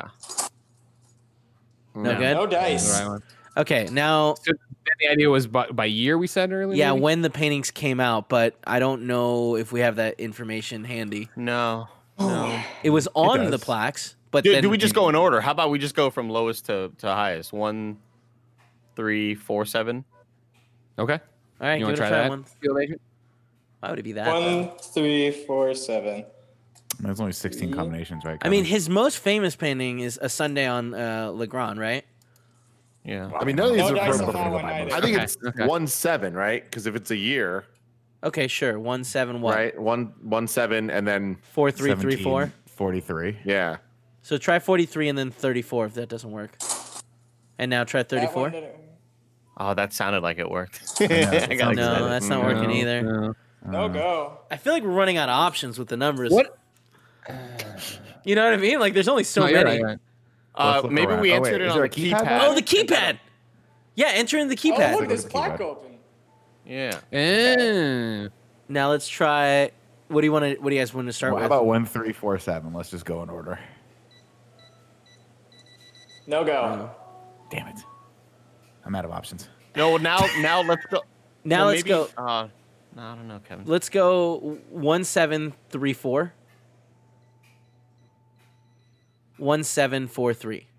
No Yeah. good. No That's dice. the right one. Okay, now So then the idea was by, by year we said earlier. yeah, maybe? when the paintings came out, but I don't know if we have that information handy. No. No, it was on the does. plaques, but Do, then do we just go in order? How about we just go from lowest to, to highest? One, three, four, seven. Okay. All right, You give want it to a try try. that, One. field agent? Why would it be that? though? One, three, four, seven. There's only sixteen combinations, right? I mean, Kevin? his most famous painting is A Sunday on uh, Le Grand, right? Yeah. I mean, none of these No are dice from. on that one either. I think Okay, it's okay. one seven, right? Because if it's a year, Okay, sure. One seven what? right? One one seven, and then Four three three four. forty-three. yeah. So try forty-three and then thirty-four if that doesn't work. And now try That thirty-four. one didn't- Oh, that sounded like it worked. know, I it got sounds No, excited. that's not working No, either. no. No go. I feel like we're running out of options with the numbers. What? You know what I mean? Like, there's only so No, you're many. right, you're right. Uh, Let's look maybe around. we Oh, wait, answered is it there on a the keypad? keypad. Oh, the keypad. Yeah, enter in the Oh, keypad. look, this Keypad. plaque open. Yeah. Eh. Now let's try. What do you want to? What do you guys want to start Well, how with? about one, three, four, seven? Let's just go in order. No go. Damn it. I'm out of options. No, now now let's go. Now well, let's maybe, go. Uh, no, I don't know, Kevin. Let's go one seven three four. One seven four three.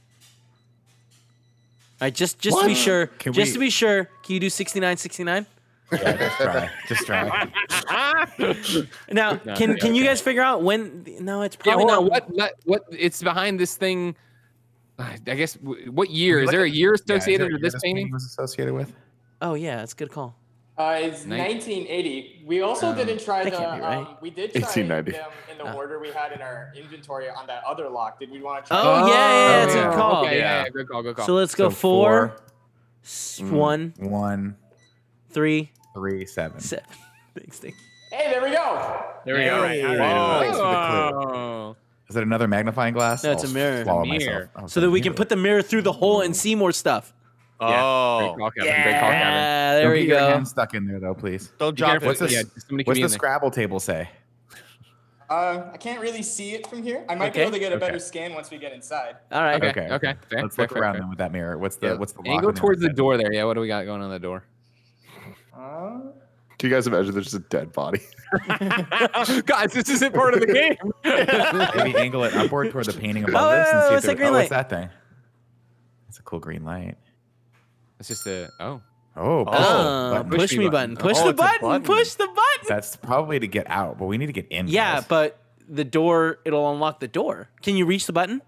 All right, just just to be What? sure. Can just we- to be sure, can you do sixty-nine sixty-nine? Yeah, just try. Just try. Now, can can you guys figure out when? No, it's Yeah, probably hold on. not. What, what? What? It's behind this thing. I guess w- what year Would you is there a like year Yeah, is there associated a with year this painting? was associated with? Oh yeah, that's a good call. Uh, it's Nin- nineteen eighty. We also Oh. didn't try That the. can't be right. Um, we did try eighteen ninety. them in the Ah. order we had in our inventory on that other lock. Did we want to try? Oh, yeah, yeah, that's a yeah. good call. Okay, yeah, Yeah. yeah, good call, good call. So let's go So four, four, s- Mm. one, One, three, three, seven. seven. Thanks, thanks. Hey, there we go. there we go. All right, all right. Whoa. Thanks for the clue. Oh. Is it another magnifying glass? No, it's I'll a mirror. swallow Mirror. myself. Oh, it's So a that we can mirror. put the mirror through the hole and see more stuff. Great Oh, call, Kevin. Great call, Kevin. Yeah, there Don't we get your go. hand stuck in there though, please. don't Be drop careful. it. What's this? Yeah, somebody can What's be the in there. Scrabble table say? Uh, I can't really see it from here. I might Okay. be able to get a better Okay. scan once we get inside. All right. Okay, Okay. okay. Fair, Let's fair, look fair, around fair. then with that mirror. What's the Yeah. what's the And you lock go on the towards the outside? door there. Yeah, what do we got going on the door? Uh, Can you guys imagine there's just a dead body? Guys, this isn't part of the game. Maybe angle it upward toward the painting above Oh, this and see what's if that there, green oh, what's light? that thing? It's a cool green light. It's just a oh. Oh, push, Oh, button. push me button. Push Oh, the it's a button. button. Push the button. That's probably to get out, but we need to get in. Yeah, guys. but the door, it'll unlock the door. Can you reach the button?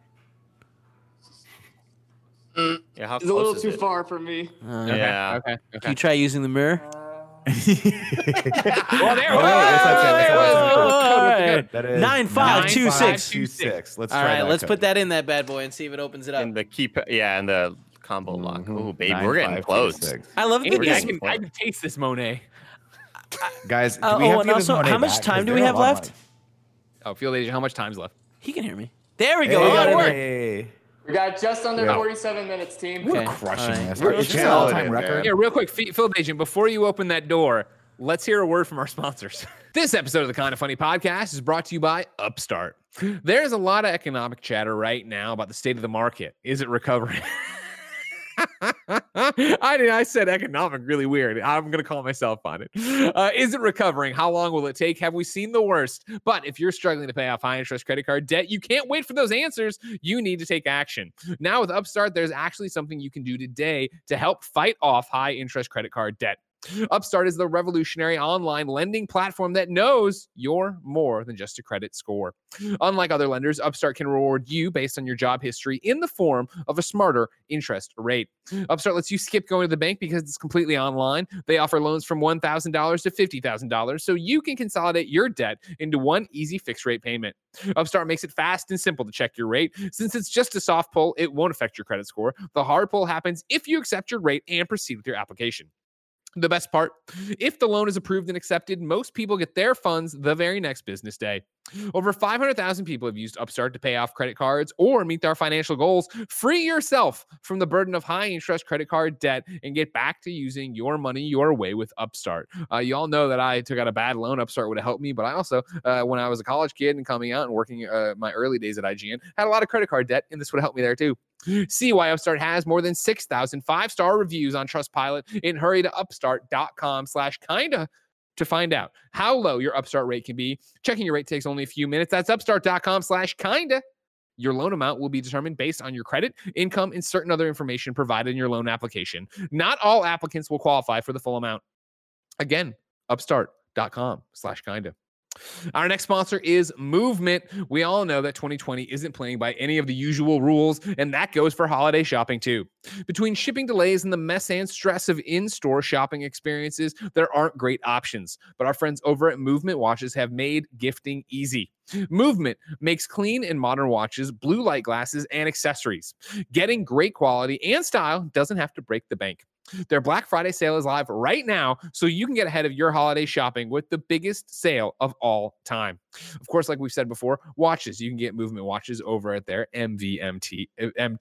Yeah, how it's a little close too is it? far for me. Uh, Yeah. Okay. Can Okay. you try using the mirror? Uh, Well, there Oh, we wait, what's that say? What's that- what's that go. code? What's the code? What's the code? That is Nine, five, two, nine, six. five, two, six. Let's All try right, that let's code. put that in that bad boy and see if it opens it up. And the keypad, yeah, and the combo lock. Mhm. Oh, baby, Nine, we're getting five, two, close. six. I love it. Andy, I This, can, I can taste this Monet. Guys, do Uh, we oh, have to and get this also, Monet how much back? time 'Cause do we they're have a lot of left? Oh, field agent, how much time's left? He can hear me. There we money. go. we got it in there. Hey, we got just under Yeah. forty-seven minutes, team. we're Okay, crushing all right. this. We're Is this an killing all-time it, record? man. Yeah, real quick, F- field agent, before you open that door, let's hear a word from our sponsors. This episode of the Kind of Funny podcast is brought to you by Upstart. There's a lot of economic chatter right now about the state of the market. Is it recovering? I did. I said economic really weird. I'm going to call myself on it. Uh, is it recovering? How long will it take? Have we seen the worst? But if you're struggling to pay off high interest credit card debt, you can't wait for those answers. You need to take action. Now with Upstart, there's actually something you can do today to help fight off high interest credit card debt. Upstart is the revolutionary online lending platform that knows you're more than just a credit score. Unlike other lenders, Upstart can reward you based on your job history in the form of a smarter interest rate. Upstart lets you skip going to the bank because it's completely online. They offer loans from one thousand dollars to fifty thousand dollars so you can consolidate your debt into one easy fixed rate payment. Upstart makes it fast and simple to check your rate. Since it's just a soft pull, it won't affect your credit score. The hard pull happens if you accept your rate and proceed with your application. The best part, if the loan is approved and accepted, most people get their funds the very next business day. Over five hundred thousand people have used Upstart to pay off credit cards or meet their financial goals. Free yourself from the burden of high interest credit card debt and get back to using your money your way with Upstart. Uh, you all know that I took out a bad loan. Upstart would have helped me, but I also, uh, when I was a college kid and coming out and working uh, my early days at I G N, had a lot of credit card debt, and this would have helped me there too. See why Upstart has more than six thousand five-star reviews on Trustpilot and hurry to upstart.com slash kinda to find out how low your Upstart rate can be. Checking your rate takes only a few minutes. That's upstart.com slash kinda. Your loan amount will be determined based on your credit, income, and certain other information provided in your loan application. Not all applicants will qualify for the full amount. Again, upstart.com slash kinda. Our next sponsor is Movement. We all know that twenty twenty isn't playing by any of the usual rules, and that goes for holiday shopping too. Between shipping delays and the mess and stress of in-store shopping experiences, there aren't great options. But our friends over at Movement Watches have made gifting easy. Movement makes clean and modern watches, blue light glasses, and accessories. Getting great quality and style doesn't have to break the bank. Their Black Friday sale is live right now, so you can get ahead of your holiday shopping with the biggest sale of all time. Of course, like we've said before, watches. You can get Movement watches over at their M V M T, M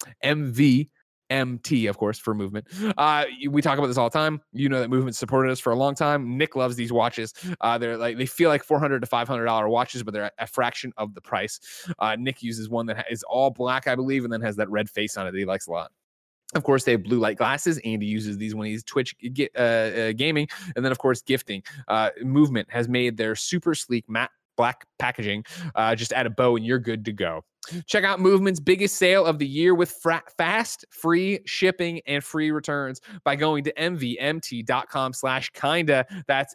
V M T, of course, for Movement. Uh, we talk about this all the time. You know that Movement supported us for a long time. Nick loves these watches. Uh, they're like they feel like four hundred to five hundred dollars watches, but they're a fraction of the price. Uh, Nick uses one that is all black, I believe, and then has that red face on it that he likes a lot. Of course, they have blue light glasses. Andy uses these when he's Twitch uh, uh, gaming. And then, of course, gifting. Uh, Movement has made their super sleek matte black packaging. Uh, just add a bow and you're good to go. Check out Movement's biggest sale of the year with fra- fast, free shipping and free returns by going to mvmt.com slash kinda. That's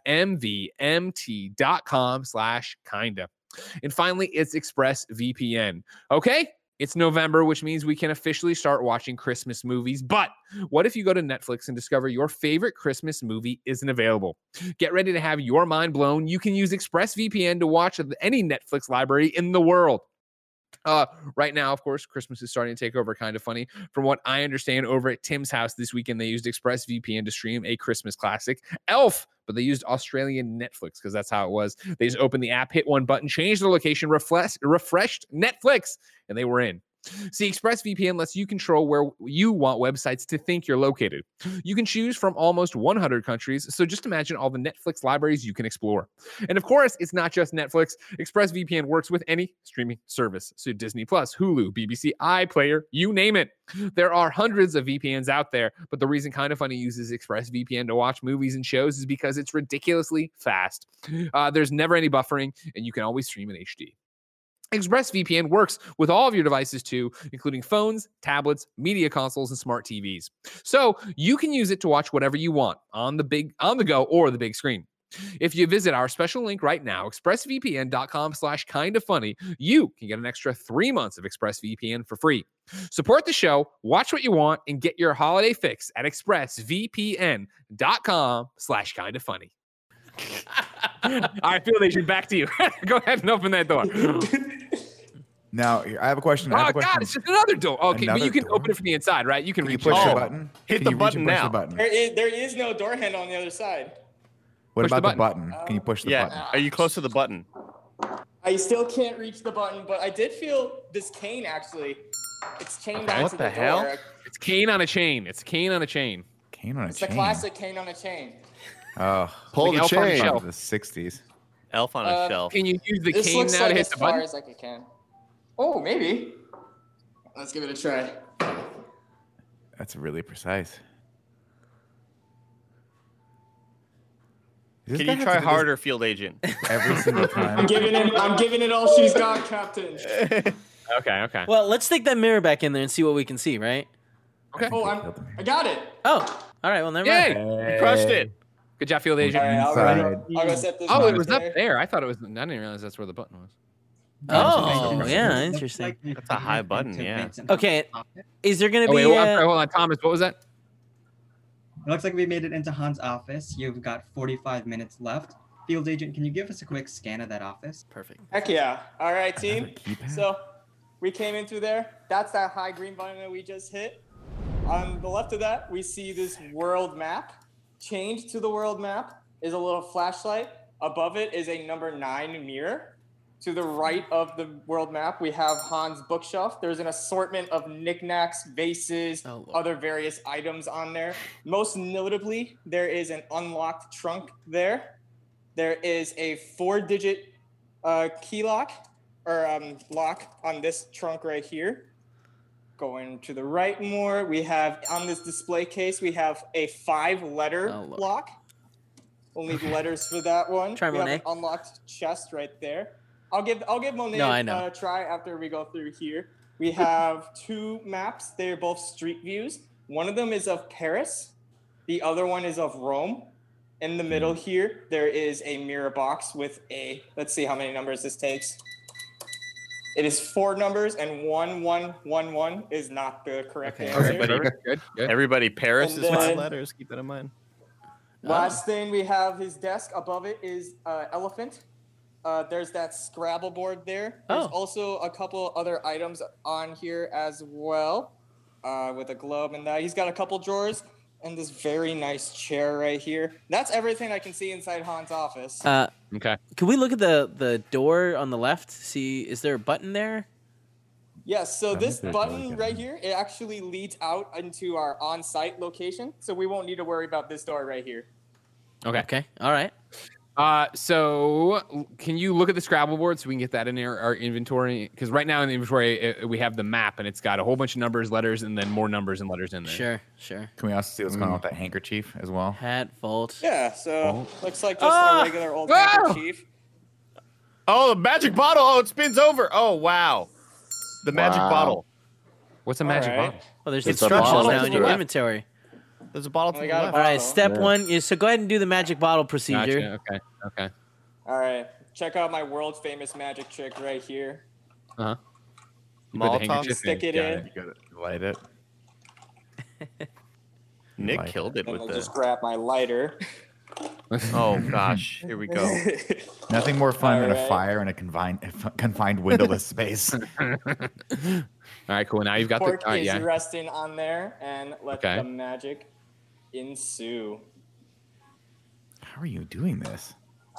mvmt.com slash kinda. And finally, it's ExpressVPN. Okay? It's November, which means we can officially start watching Christmas movies. But what if you go to Netflix and discover your favorite Christmas movie isn't available? Get ready to have your mind blown. You can use ExpressVPN to watch any Netflix library in the world. Uh, right now, of course, Christmas is starting to take over Kind of Funny. From what I understand, over at Tim's house this weekend, they used ExpressVPN to stream a Christmas classic, Elf, but they used Australian Netflix because that's how it was. They just opened the app, hit one button, changed the location, refresh, refreshed Netflix, and they were in. See, ExpressVPN lets you control where you want websites to think you're located. You can choose from almost one hundred countries, so just imagine all the Netflix libraries you can explore. And of course, it's not just Netflix. ExpressVPN works with any streaming service, so Disney Plus, Hulu, B B C, iPlayer, you name it. There are hundreds of V P Ns out there, but the reason Kind of Funny uses ExpressVPN to watch movies and shows is because it's ridiculously fast. Uh, there's never any buffering, and you can always stream in H D. ExpressVPN works with all of your devices too, including phones, tablets, media consoles, and smart T Vs. So you can use it to watch whatever you want on the big, on the go, or the big screen. If you visit our special link right now, expressvpn.com slash kind of funny, you can get an extra three months of ExpressVPN for free. Support the show, watch what you want, and get your holiday fix at expressvpn.com slash kind of funny. All right, Field Agent, back to you. Go ahead and open that door. Now, I have a question. I have Oh, a question. God, it's just another door. Okay, Another but you can door? open it from the inside, right? You can Can you reach push it. the Oh, button? hit Can the you reach button and push now. The button? There is, there is no door handle on the other side. What Push the about the button. button? Can you push the Yeah. button? Are you close to the button? I still can't reach the button, but I did feel this cane actually. It's chained Okay. onto What the, the hell? door. It's cane on a chain. It's cane on a chain. Cane on a It's chain. the classic cane on a chain. Oh, Pull Like the Elf on the chain. Shelf. the sixties. Elf on a Uh, shelf. Can you use the This cane looks now like to hit as the far button? as like it can. Oh, maybe. Let's give it a try. That's really precise. Does this Can guy you have try to do this harder, Field Agent? every single time? I'm giving it. I'm giving it all she's got, Captain. Okay, okay. Well, let's stick that mirror back in there and see what we can see, right? Okay. Oh, I'm. I got it. Oh, all right. Well, never mind. Yay! You crushed it. Good job, Field All Agent. right, I'll, go, Inside. I'll go set this. Oh, back it was up there. there. I thought it was. I didn't realize that's where the button was. Oh, Looks yeah, like interesting. we That's a high figured button, into yeah. Vincent Okay. Han's office. Is there gonna Oh, wait, be? hold on, uh, hold on, Thomas. What was that? It looks like we made it into Han's office. You've got forty-five minutes left. Field Agent, can you give us a quick scan of that office? Perfect. Heck yeah! All right, team. Another keypad? So we came in through there. That's that high green button that we just hit. On the left of that, we see this world map. Chained to the world map is a little flashlight. Above it is a number nine mirror. To the right of the world map, we have Han's bookshelf. There's an assortment of knickknacks, vases, Oh, Lord. other various items on there. Most notably, there is an unlocked trunk there. There is a four-digit uh, key lock or um, lock on this trunk right here. Going to the right more, we have on this display case, we have a five-letter Oh, Lord. lock. We'll need letters for that one. Try we have Monet. an unlocked chest right there. I'll give I'll give Monet No, I know. a try after we go through here. We have two maps. They're both street views. One of them is of Paris. The other one is of Rome. In the middle here, there is a mirror box with a, let's see how many numbers this takes. It is four numbers, and one, one, one, one is not the correct Okay. answer. Everybody, Good, good. everybody, Paris And is five then- letters. Keep that in mind. Last thing we have his desk. Above it is uh, elephant. Uh, there's that Scrabble board there. There's Oh. also a couple other items on here as well, uh, with a globe and that. He's got a couple drawers and this very nice chair right here. That's everything I can see inside Han's office. Uh, Okay. can we look at the the door on the left? See, is there a button there? Yes, so I this think there's button like right a- here, it actually leads out into our on-site location, so we won't need to worry about this door right here. Okay. Okay. All right. Uh, so can you look at the Scrabble board so we can get that in our, our inventory? Because right now in the inventory uh we have the map and it's got a whole bunch of numbers, letters, and then more numbers and letters in there. Sure. Sure. Can we also see what's going on with that handkerchief as well? Hat vault. Yeah, so looks like just Ah! a regular old Ah! handkerchief. Oh, the magic bottle. Oh, it spins over. Oh, wow. The magic Wow. bottle. What's a magic Alright. bottle? Oh, there's It's a instructions bottle now to in the your left. inventory. There's a bottle to We the got a left. All right. Bottle. Step Yeah. one is so go ahead and do the magic bottle procedure. Gotcha. Okay. Okay. All right, check out my world famous magic trick right here. Uh-huh. You put the Molotov. handkerchief Stick it Got in. You gotta light it. Nick Like killed it And with I'll the. just grab my lighter. Oh gosh, here we go. Nothing more fun than a Alright. fire in a confined confined windowless space. All right, cool. Now you've got the. Cork All right, is yeah. resting on there, and let Okay. the magic ensue. How are you doing this?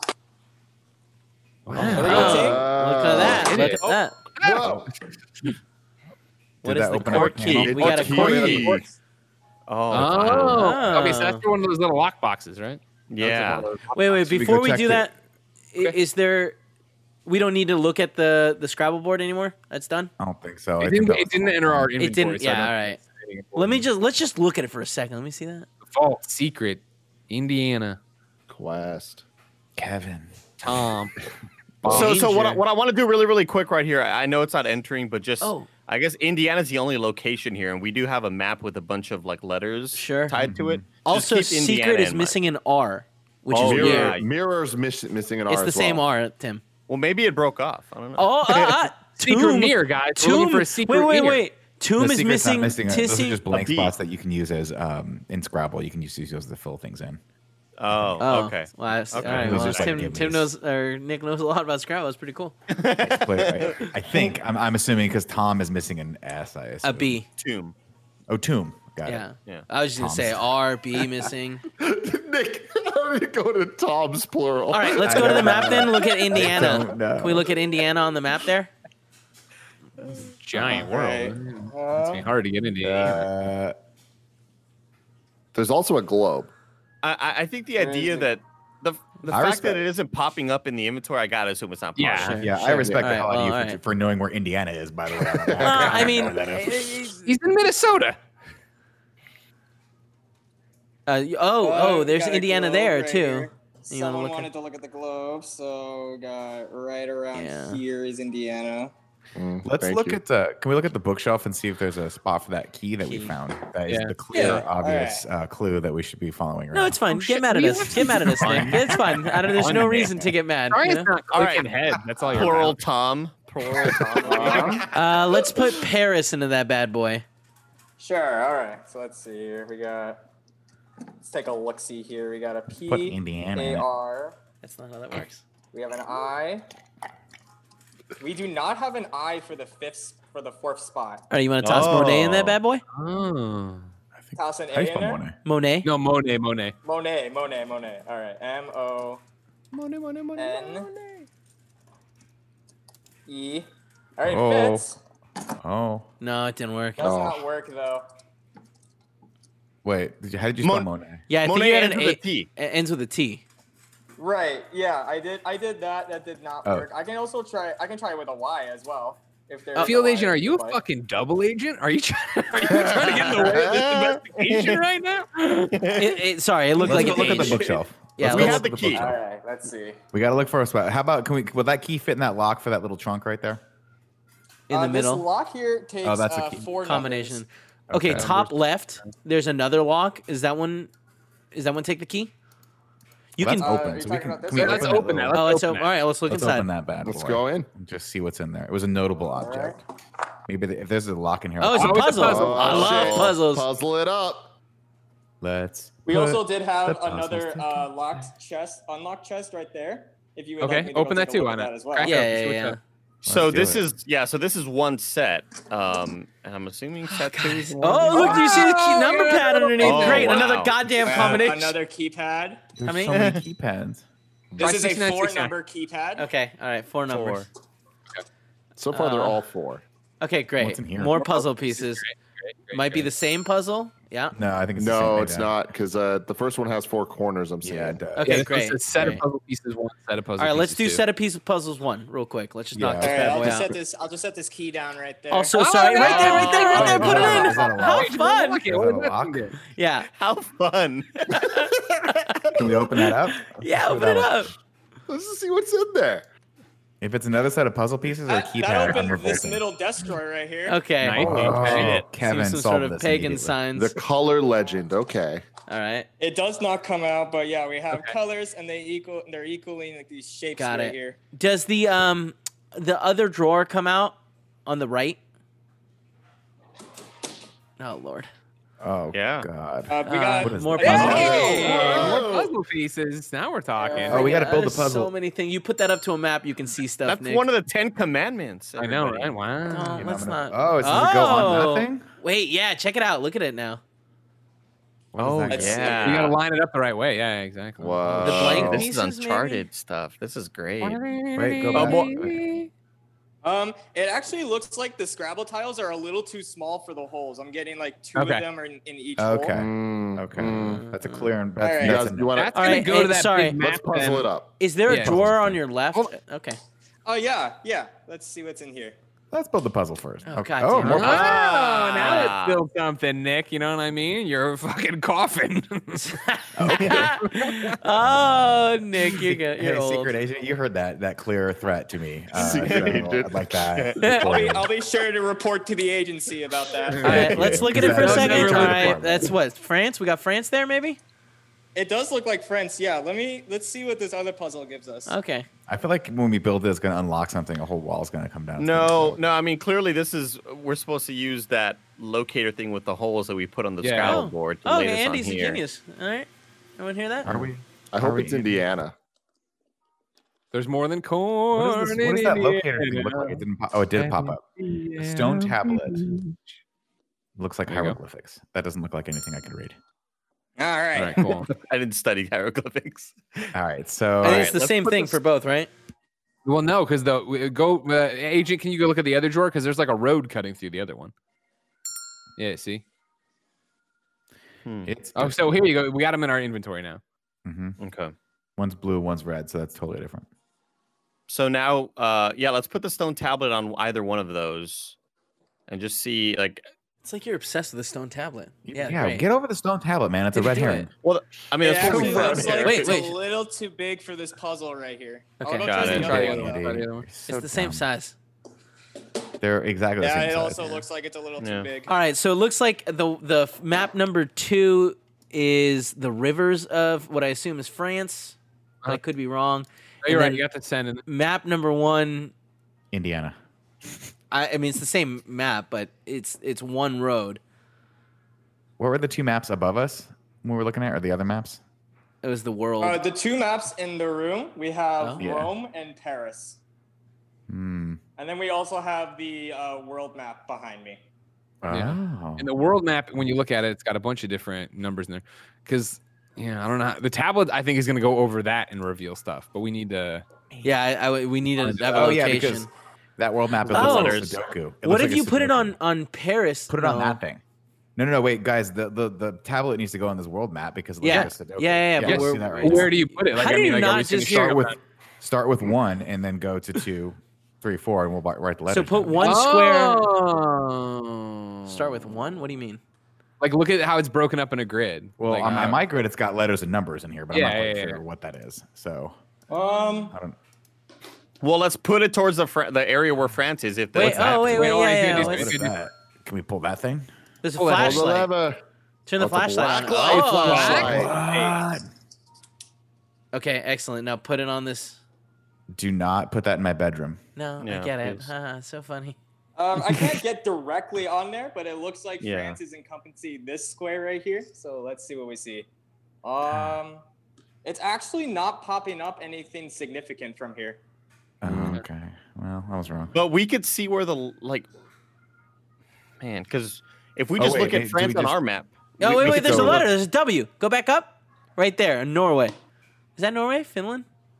Wow. There we go, Ting. Look at that. It Look is. at that. Whoa. What Did is that the open up a cork key? panel? We got a It's cork key. key. Oh, Oh. Okay, so Ah. that's for one of those little lock boxes, right? yeah. Wait, wait. Should we Before go we check do the- that, i Okay. is there? We don't need to look at the the Scrabble board anymore. That's done. I don't think so. I It think didn't, that it was didn't all enter our fine. inventory. It didn't. so I Yeah. don't All think right. it's anything Let me important. just let's just look at it for a second. Let me see that. Vault secret, Indiana, Quest. Kevin. Tom. So, so what I, Danger. what I want to do really, really quick right here. I I know it's not entering, but just Oh. I guess Indiana's the only location here, and we do have a map with a bunch of like letters Sure. tied to it. Just Also, keep Indiana secret is in mind. missing an R, which Oh, is Mirror, weird. yeah. Mirror's miss, missing an R. It's the as same well. R, Tim. Well, maybe it broke off. I don't know. Oh, uh, uh, Secret Tomb. mirror, guys. We're looking Tomb. for a secret wait, wait, mirror. wait. Tomb The is secret's not missing. missing. A, those are Tissy. just blank beat. spots that you can use as um, in Scrabble. You can use those to fill things in. Oh, Oh, okay. Well, I see. Okay. All right. Those Well, are just like Tim, gimmies. Tim knows, or Nick knows a lot about Scrabble. It's pretty cool. But I, I think I'm, I'm assuming because Tom is missing an S. I assume. A B. Tomb. Oh, Tomb. Got Yeah. it. Yeah. I was just gonna say Tom's. R, B missing. Nick, how do you go to Tom's plural? All right, let's go to the map then. Look at Indiana. don't know. Can we look at Indiana on the map there? Giant Alright. world. Uh, It's hard to get into. Uh, There's also a globe. I, I- I think the Where idea is it? that the the I fact respect- that it isn't popping up in the inventory, I gotta assume it's not part Yeah. of it. yeah, I sure. respect All the right, hell out well, of you all for, right. for knowing where Indiana is. By the way, Well, I mean, know where that is. He's in Minnesota. uh, oh, oh, we there's got a Indiana globe there right too. here. You wanna Someone look at- wanted to look at the globe, so we got right around Yeah. here is Indiana. Mm, Let's thank look you. at the. Can we look at the bookshelf and see if there's a spot for that key that we Key. found? That is Yeah. the clear, Yeah, obvious uh, clue that we should be following. No, around. it's fine. Oh, get shit, mad at we us. have Get mad at us, fun. Nick. It's fine. I don't, there's no Fun. reason to get mad. Sorry, you it's know? not All right. clicking head. That's all you're Plural about. Tom. Plural Tom. Uh, let's put Paris into that bad boy. Sure. All right. So let's see here. We got. Let's take a look. See here. We got a P Put Indiana in A it. R. That's not how that works. We have an I. We do not have an I for the fifth for the fourth spot. All right, you want to toss Monet in that Oh. bad boy? Oh. I think Toss an how do A you in spell there. Monet? Monet. No, Monet, Monet. Monet, Monet, Monet. All right. M O Money, money, money, N. money. E. All right, Oh. fits. Oh, No, it didn't work. Does Oh. not work though. wait. Did you, how did you spell Mon- Monet? Yeah, I Monet think you had an ends with A. a T. It ends with a T. Right. Yeah, I did. I did that. That did not Oh. work. I can also try. I can try with a Y as well. If there's Uh, a Field Y agent, are you a like. fucking double agent? Are you trying? Are you trying to get in the way of this investigation right now? It, it, sorry, it looked Let's like go an look at H. the bookshelf. Yeah, Let's we go let's- look have the at key. bookshelf. All right. Let's see. We got to look for a spot. How about can we? Will that key fit in that lock for that little trunk right there? In Uh, the middle. This lock here takes Oh, that's a uh, key. four Combination. numbers. Okay, Okay. top left. There's another lock. Is that one? Is that one take the key? You Well, can. that's Uh, open. are you so we talking can, about this can we one? Let's open, open that that. little- Oh, Let's let's open open. All right, let's look Let's inside. open that bad Let's boy go in. and just see what's in there. It was a notable object. Maybe the, if there's a lock in here. Oh, it's a Oh, it's a puzzle. puzzle. I Oh, love shit. puzzles. Puzzle it up. Let's. We put also did have the puzzles another together. uh, locked chest, unlocked chest right there. If you would Okay, like me to open go that take a too, look why at not? that as well. Crack Yeah, up, yeah, see what's yeah. up. So Let's do this it. is yeah. So this is one set. Um, and I'm assuming set two. is one. Oh, look! Do you see the key Oh, number yeah. pad underneath? Oh, Great, wow. another goddamn We have combination. Another keypad. There's How many? so many keypads. This is a sixty-nine, four sixty-nine. number keypad. Okay, all right, four numbers. So far, they're Uh, all four. Okay, great. What's in here? More puzzle pieces. Great, great, Might be great. the same puzzle. Yeah. No, I think it's the same No, thing, it's yeah. not because uh, the first one has four corners. I'm seeing. Yeah, it does. Okay, Yeah, this great. is a set great. of puzzle pieces, one set of puzzle All right, let's pieces, do two. set of piece of puzzles one real quick. Let's just knock Yeah. this All right, bad I'll boy just out. set this. I'll just set this key down right there. Also, Oh, sorry, no! right there, right there, right there. Oh, Put it in. is that a How lock? fun! Okay, Is what that did a that lock? do? Yeah, How fun! Can we open that up? yeah. Let's Open see it what that up. Let's just see what's in there. If it's another set of puzzle pieces or a that, keypad, that I'm opened this revolting. middle desk drawer right here. Okay. Nice. Oh, Kevin Seems some solved sort of this pagan immediately. signs. The color legend. Okay. All right. It does not come out, but yeah, we have Okay. colors and they equal. They're equaling like these shapes Got right it. here. Does the um the other drawer come out on the right? Oh Lord. Oh Yeah. God. Uh, we Uh, got What is more that? puzzles. Hey, Whoa! more puzzle pieces. Now we're talking. Oh, we gotta Yeah, build the there's puzzle. So many things. You put that up to a map, you can see stuff. That's Nick. one of the Ten Commandments. I know, everybody. right? Wow. Oh, You know, let's I'm gonna- not. Oh, does it go on Oh. nothing? Wait, yeah, check it out. Look at it now. What does Oh that Let's go? see. yeah. You gotta line it up the right way. Yeah, exactly. Whoa. The blank This pieces, is maybe? Uncharted stuff. This is great. Wait, go Oh, back. more- Um, it actually looks like the Scrabble tiles are a little too small for the holes. I'm getting like two Okay. of them are in, in each Okay. hole. Mm, Okay. mm. That's a clear and All that's, right. You that's guys, a you want That's All gonna right, go hey, to that sorry. big Let's map. puzzle then. it up. Is there a Yeah. drawer on your left? Okay. Oh yeah, yeah. Let's see what's in here. Let's build the puzzle first. Oh, Okay. God Oh, damn it. more Oh, puzzles. now Ah. it's built something, Nick. You know what I mean? You're a fucking coffin. Oh, Nick, you're good. You're Hey, old. secret agent, you heard that that clear threat to me. Uh, Secret so agent. I'd like that. I'll be, I'll be sure to report to the agency about that. All right, let's look at it for a That's second. never All the right, department. that's what France. We got France there, maybe. It does look like France. Yeah. Let me let's see what this other puzzle gives us. Okay. I feel like when we build this, it's going to unlock something. A whole wall's going to come down. It's gonna No, go- no. I mean, clearly, this is we're supposed to use that locator thing with the holes that we put on the Yeah. Scrabble Oh, board to oh lay okay, this on Andy's a here. genius. All right. Anyone hear that? Are we? I Are hope we- it's Indiana. There's more than corn. What, is this, what does in that locator thing Indiana. look like? It didn't. Pop, oh, it did pop up. A stone tablet. Looks like There you go. hieroglyphics. That doesn't look like anything I could read. All right. All right, cool. I didn't study hieroglyphics. All right, so I think right, it's the let's same put thing this- for both, right? Well, no, because the we- go uh, agent. Can you go look at the other drawer? Because there's like a road cutting through the other one. Yeah. See. Hmm. it's Oh, so here you go. We got them in our inventory now. hmm Okay. one's blue, one's red, so that's totally different. So now, uh, yeah, let's put the stone tablet on either one of those, and just see like. It's like you're obsessed with the stone tablet. Yeah. yeah great. get over the stone tablet, man. It's a Did red you do herring. it? Well, I mean, It that's what actually we looks found like here. Wait, it's wait. a little too big for this puzzle right here. Okay. I'll go Got try it. the Try other the one. other one. Try the other one. It's So the same dumb. size. They're exactly the Yeah, same it size. also looks like it's a little Yeah. too big. All right, so it looks like the the f- map number two is the rivers of what I assume is France. I Uh-huh. could be wrong. Oh, you're And right. then You got the send in. Map number one. Indiana. I, I mean, it's the same map, but it's it's one road. What were the two maps above us when we were looking at, or the other maps? It was the world. Uh, the two maps in the room, we have Oh. Yeah. Rome and Paris. Hmm. And then we also have the uh, world map behind me. Yeah. Oh. And the world map, when you look at it, it's got a bunch of different numbers in there. Because, yeah, I don't know. how- The tablet, I think, is going to go over that and reveal stuff. But we need to. yeah, I, I, we need a, have a Oh yeah, location. because that world map is Oh. looks like Letters. Sudoku. It What looks if like a you put it Sudoku. on on Paris? Put it on No. that thing. No, no, no. Wait, guys. The, the the tablet needs to go on this world map because it looks Yeah. like a Sudoku. Yeah, yeah, yeah, but I see we're- that right Well, now. where do you put it? Like, How I do mean, you like, are not we just gonna hear- start with start with one and then go to two, three, four, and we'll bi- write the letters. So put down. one square. Oh. Start with one. What do you mean? Like, look at how it's broken up in a grid. Well, like, on, uh, on my grid, it's got letters and numbers in here, but Yeah, I'm not quite yeah, sure yeah. what that is. So Um, I don't. Well, let's put it towards the fr- the area where France is. If Wait, that's oh wait, Wait, wait, what yeah, is yeah. it? let's- What is It's- that? Can we pull that thing? There's a Hold on, hold well, flashlight. they'll have a, Turn the Oh, it's a flashlight on. black light Oh. flashlight. What? Okay, excellent. Now put it on this. Do not put that in my bedroom. No, I Yeah, get it. please. Haha, so funny. um, I can't get directly on there, but it looks like Yeah. France is encompassing this square right here. So let's see what we see. Um, it's actually not popping up anything significant from here. Oh, okay. Well, I was wrong. But we could see where the like, man, because if we Oh, just wait, look hey, at do France we on just- our map. Oh we- wait, we wait. could There's a go letter. look- There's a W. Go back up. Right there, in Norway. Is that Norway? Finland?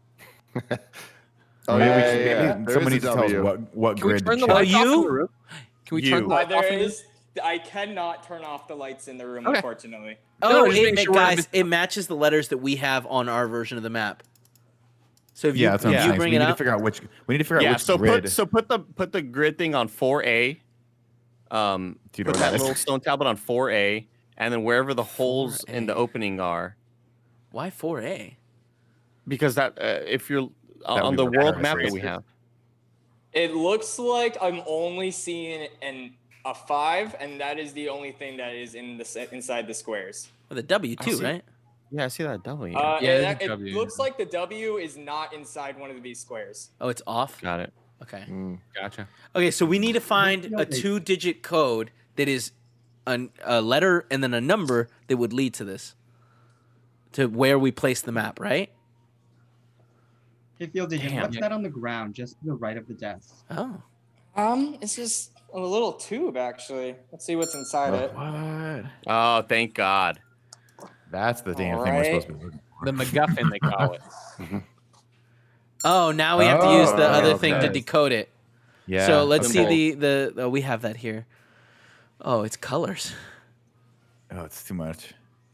oh, Maybe yeah, we yeah, should- yeah. maybe There someone is a needs to tell us W. what, what Can we grid turn to the check. lights off in you? the room? Can we You. turn the Uh, lights off there in the room? is. I cannot turn off the lights in the room, Okay. unfortunately. Oh, just it, make ma- sure we're guys, mis- it matches the letters that we have on our version of the map. So if you, Yeah, that's what if I'm you saying. So bring we it need to up, figure out which. We need to figure out Yeah, which so grid. put so put the put the grid thing on four A. Um, Do you know put what that that is? little stone tablet on four A, and then wherever the holes in the four A. opening are, why four A? because that uh, if you're on, That on would the be world Paris, map right? that we have. It looks like I'm only seeing an a five, and that is the only thing that is in the se- inside the squares. Well, the W I too, see. right? Yeah, I see that W. Uh, Yeah, it, there's a it W, looks yeah. like the W is not inside one of these squares. Oh, it's off. Got it. Okay. Mm. Gotcha. Okay, so we need to find a two-digit code that is a, a letter and then a number that would lead to this, to where we place the map, right? Hey, Field Agent, Damn. what's that on the ground just to the right of the desk? Oh. Um, it's just a little tube, actually. Let's see what's inside it. What? Oh, thank God. That's the damn thing we're Alright. supposed to be looking for. The MacGuffin, they call it. Oh, now we have to use the Oh, other thing to okay. decode it. Yeah. So let's see Symbol. the the. Oh, we have that here. Oh, it's colors. Oh, it's too much.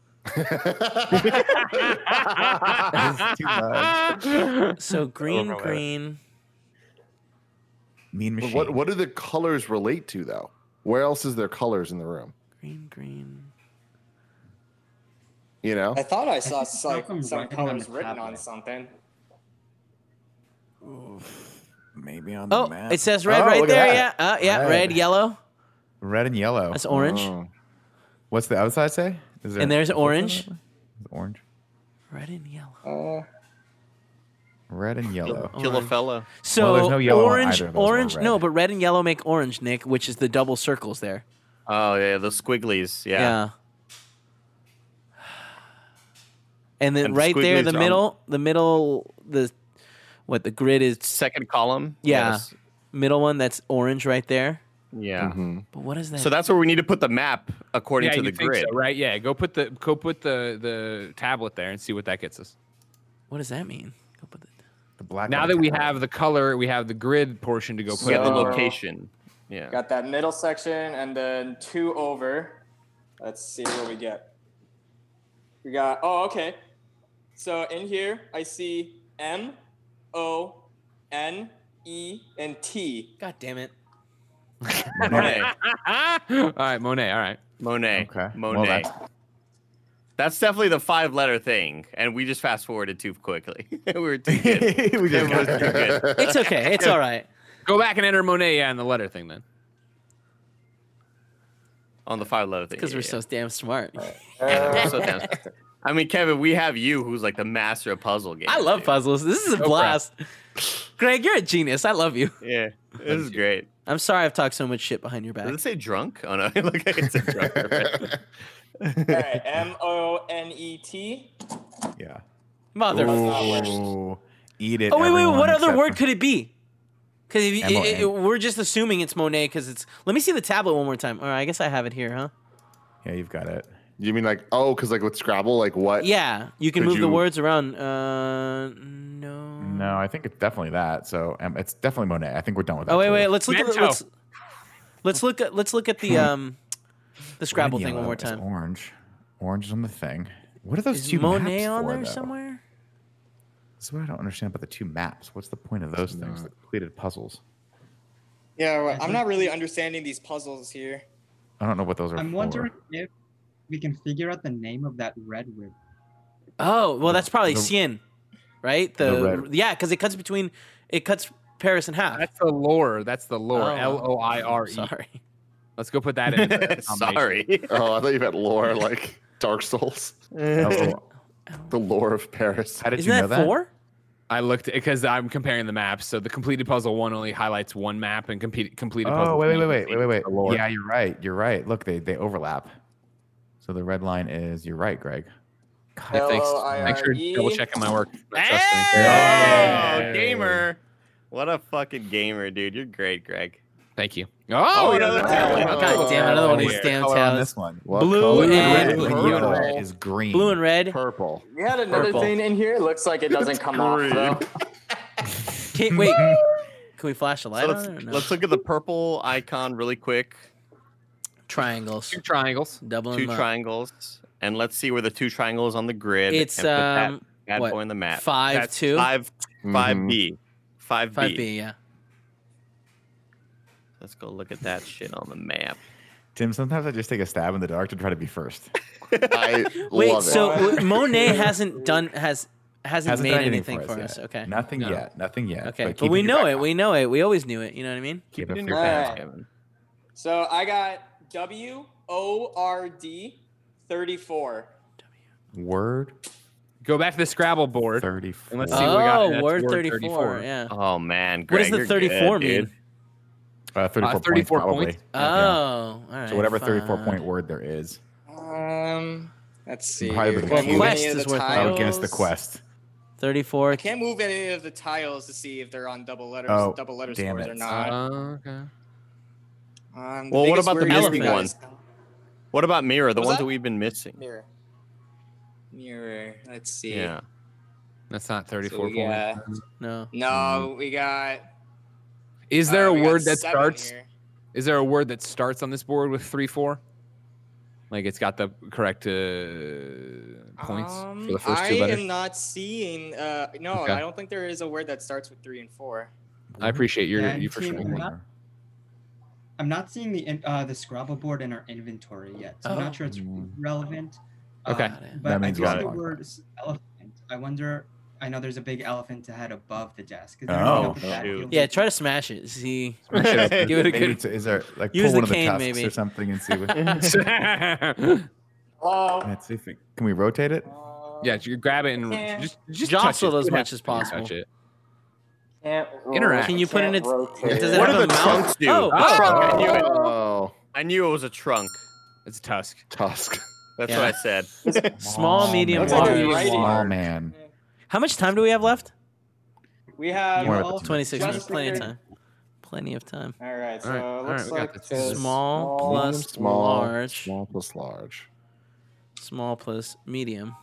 It's too much. So green, Overlay. green. Mean But machine. what what do the colors relate to though? Where else is there colors in the room? Green, green. You know? I thought I saw think it's like something some writing on colors the written on tablet. something. Maybe on the Oh, map. it says red Oh, right look at there. that. Yeah. Uh, yeah. Red. Red. yellow. Red and yellow. That's orange. Oh. What's the outside say? Is And there's what's orange. that? Orange. Red and yellow. Uh, Red and yellow. Kill a fella. So there's no yellow on orange, either of those, or orange. No, red. but red and yellow make orange, Nick, which is the double circles there. Oh yeah, the squigglies. Yeah. Yeah. And then And the right there, squigglies the are on- middle, the middle, the what the grid is. Second column. Yeah, Yes. middle one that's orange right there. Yeah. Mhm. But what is that? So that's where we need to put the map according Yeah, to you the think grid. so, right? Yeah, go put the go put the the tablet there and see what that gets us. what does that mean? Go put it. The black. Now light that we tablet. have the color, we have the grid portion to go put. Yeah, the in. So- location. Yeah. got that middle section and then two over. Let's see what we get. We got, oh, okay. So in here, I see M, O, N, E, and T. God damn it! Monet. All right, Monet. All right. Monet. Okay. Well, Monet. that's- That's definitely the five letter thing, and we just fast forwarded too quickly. we were too good. we just It was too good. It's okay. It's all right. Go back and enter Monet, yeah, in the letter thing then. On the five letter thing. Because yeah, we're yeah. so damn smart. Yeah, we're so down. I mean, Kevin, we have you who's like the master of puzzle games. I love dude. puzzles. This is a Go for it. blast. Greg, you're a genius. I love you. Yeah, this is great. I'm sorry I've talked so much shit behind your back. Does it say drunk? Oh no, look, it's a drunk. All right, M, O, N, E, T. Yeah. Mother. Ooh, eat it. Oh wait, wait. everyone, What other except word for- could it be? Because it, M O N. it, we're just assuming it's Monet because it's. Let me see the tablet one more time. All right, I guess I have it here, huh? Yeah, you've got it. You mean like oh, because like with Scrabble, like what? Yeah, you can Could move the you- words around. Uh, no. No, I think it's definitely that. So um, it's definitely Monet. I think we're done with that. Oh wait, clue. wait. Let's look at Mento. let's let's look at let's look at the um the Scrabble Red thing one yellow more is time. Orange. Orange is on the thing. What are those Is two Monet maps on for, there though? somewhere? This is what I don't understand about the two maps. What's the point of those things? The completed puzzles. Yeah, well, I'm not really understanding these puzzles here. I don't know what those are I'm for. wondering if we can figure out the name of that red river. Oh well, that's probably The- Cien, right? the The, red- yeah, because it cuts between it cuts Paris in half. That's the lore. That's the lore. Oh. L O I R E. Sorry. Let's go put that in. the combination. Sorry. Oh, I thought you meant lore like Dark Souls. Oh, The lore of Paris. how did Isn't you know that that? four? I looked because I'm comparing the maps. So the completed puzzle one only highlights one map, and complete, completed puzzle. Oh, wait, wait, two wait, wait, wait, wait, the lore. wait. Yeah, you're right. You're right. Look, they they overlap. So the red line is. You're right, Greg. Yeah, thanks. L O I R E. Thanks for double checking my work. Trust me. Hey! Hey. gamer. What a fucking gamer, dude. You're great, Greg. Thank you. Oh, Oh, another yeah, talent. that's- God damn, another one of these Yeah. damn Color on talents. this one. What Blue color? and- Red, Purple. yellow is green. Blue and red. Purple. We had another Purple. thing in here. It looks like it doesn't come off though. Can, wait, can we flash a light So on let's, it or no? let's look at the purple icon really quick. Triangles. Two triangles. Double Two them up. triangles. And let's see where the two triangles on the grid. It's and put that um bad what, boy in the map. five That's two Five, five B. Five B. five B. Yeah. Let's go look at that shit on the map. Tim, sometimes I just take a stab in the dark to try to be first. I Wait, love it. so w- Monet hasn't done has hasn't, Hasn't made done anything, anything for us. yet. Okay. Nothing No. yet. Nothing yet. Okay, but, keep we in your know back it. We know it. We always knew it. You know what I mean? Keep Keep it in it your fair. pants, Alright. Kevin. So I got W O R D thirty-four. Word Go back to the Scrabble board. thirty-four. And let's see what we got. Oh, That's word word thirty-four. Yeah. Oh man, What Greg, does the you're thirty-four good, mean? dude. Uh, thirty-four, Uh, thirty-four points, probably. points. Oh, Yeah. all right. So whatever thirty-four fine. point word there is. Um, let's see. Probably here. the Can I key. move Quest any of is the worth it. I would guess the tiles? quest. thirty-four. I can't move any of the tiles to see if they're on double letters, Oh, double letter damn scores it. or not. Uh, okay. Um, the Well, what biggest about the worry is missing you one? guys- What about mirror? The What was ones that? that we've been missing. Mirror. Mirror. Let's see. Yeah. That's not So thirty-four we points. got, No. no, we got. Is there uh, a we got word that seven starts? here. Is there a word that starts on this board with three four? Like it's got the correct uh, points Um, for the first I two letters. am not seeing. Uh, no, Okay. I don't think there is a word that starts with three and four. I appreciate your Yeah, you for team, showing I'm me. not, I'm not seeing the in- uh, the Scrabble board in our inventory yet, so I'm Oh. not sure it's relevant. Okay. Uh, but That I means do we see got the it. word s- elephant. I wonder. I know there's a big elephant head above the desk. Is Oh, there anything up with that? shoot. Feels Yeah, like- try to smash it. See. Smash it up. Give it a Maybe good. it's- is there like Use pull the one of the cane, tusks maybe. or something and see what? Hello. Let's see if it, can we rotate it? Yeah, you grab it and Yeah. just just Jostle touch it. as You much have as to possible. Touch it. Can't Interact. Can you put in its? Does it What have do a the mouth? trunks do? Oh, Oh. oh. I knew it. Oh, I knew it was a trunk. It's a tusk. Tusk. That's Yeah. what I said. Small, medium, Looks like large. it's writing. Small man. How much time do we have left? We have More all of twenty-six just minutes. Plenty of under- time. Plenty of time. All right, so All right, it all looks right, we got like this. the Small plus Small, large. Small plus large. Small plus medium.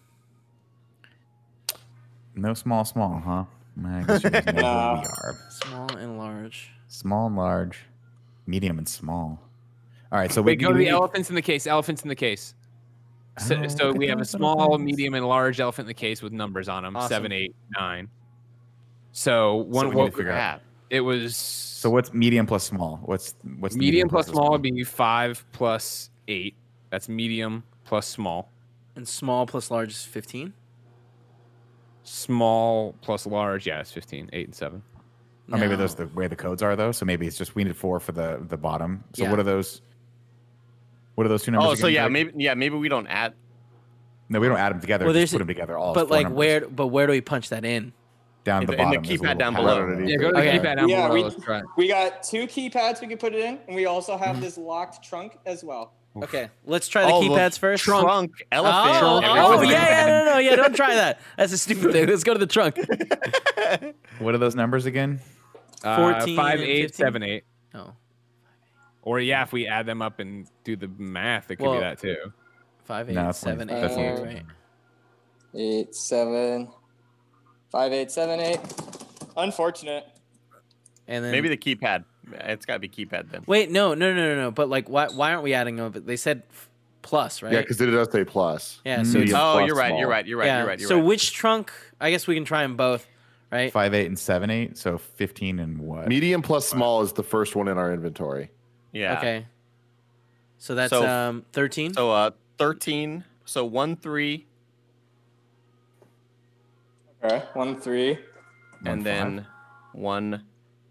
No small, small, huh? I guess you guys know No. who we are. Small and large. Small and large, medium and small. All right, so Wait, we go to we- the elephants in the case. Elephants in the case. So, Oh, so look we at have a those little small, things. medium, and large elephant in the case with numbers on them. Awesome. Seven, eight, nine. So one. we need what to figure out. it was. So what's medium plus small? What's what's the medium plus versus small would be five plus eight. That's medium plus small. And small plus large is fifteen. Small plus large, yeah, it's fifteen. Eight and seven. Or maybe No. those the way the codes are though. So maybe it's just we need four for the the bottom. So Yeah. what are those? What are those two numbers? Oh, so again, yeah, Greg? maybe yeah, maybe we don't add. No, we don't add them together. Well, just there's put a- them together all. as But four like numbers. where? But where do we punch that in? down in the the- in the bottom? there's a keypad little down pad below. underneath Yeah, it. go to the Okay. keypad down Yeah, below. we- Let's try it. We got two keypads we can put it in, and we also have this locked trunk as well. Okay, let's try the Oh, well, keypads first. Trunk, elephant. Oh, Trunk, oh, elephant. yeah, yeah, no, no, yeah, don't try that. That's a stupid thing. Let's go to the trunk. What are those numbers again? Uh, fourteen five, and eight, fifteen? seven, eight. Oh, Or yeah, if we add them up and do the math, it could Well, be that too. five, eight, No, that's seven, one- eight. that's yeah, one. right. Eight, seven, five, eight, seven, eight. Unfortunate. And then Maybe the keypad. It's got to be keypad then. wait, no, no, no, no, no. But like, why, why aren't we adding them? They said f- plus, right? Yeah, because it does say plus. Yeah, so it's, Medium. Oh, plus you're right. small. You're right. You're right. yeah. You're right. You're so right. which trunk? I guess we can try them both, right? Five, eight, and seven, eight. So fifteen and what? Medium plus small is the first one in our inventory. Yeah. Okay. So that's So- um thirteen. So uh, thirteen. So one, three, Okay, one, three. One, and then one.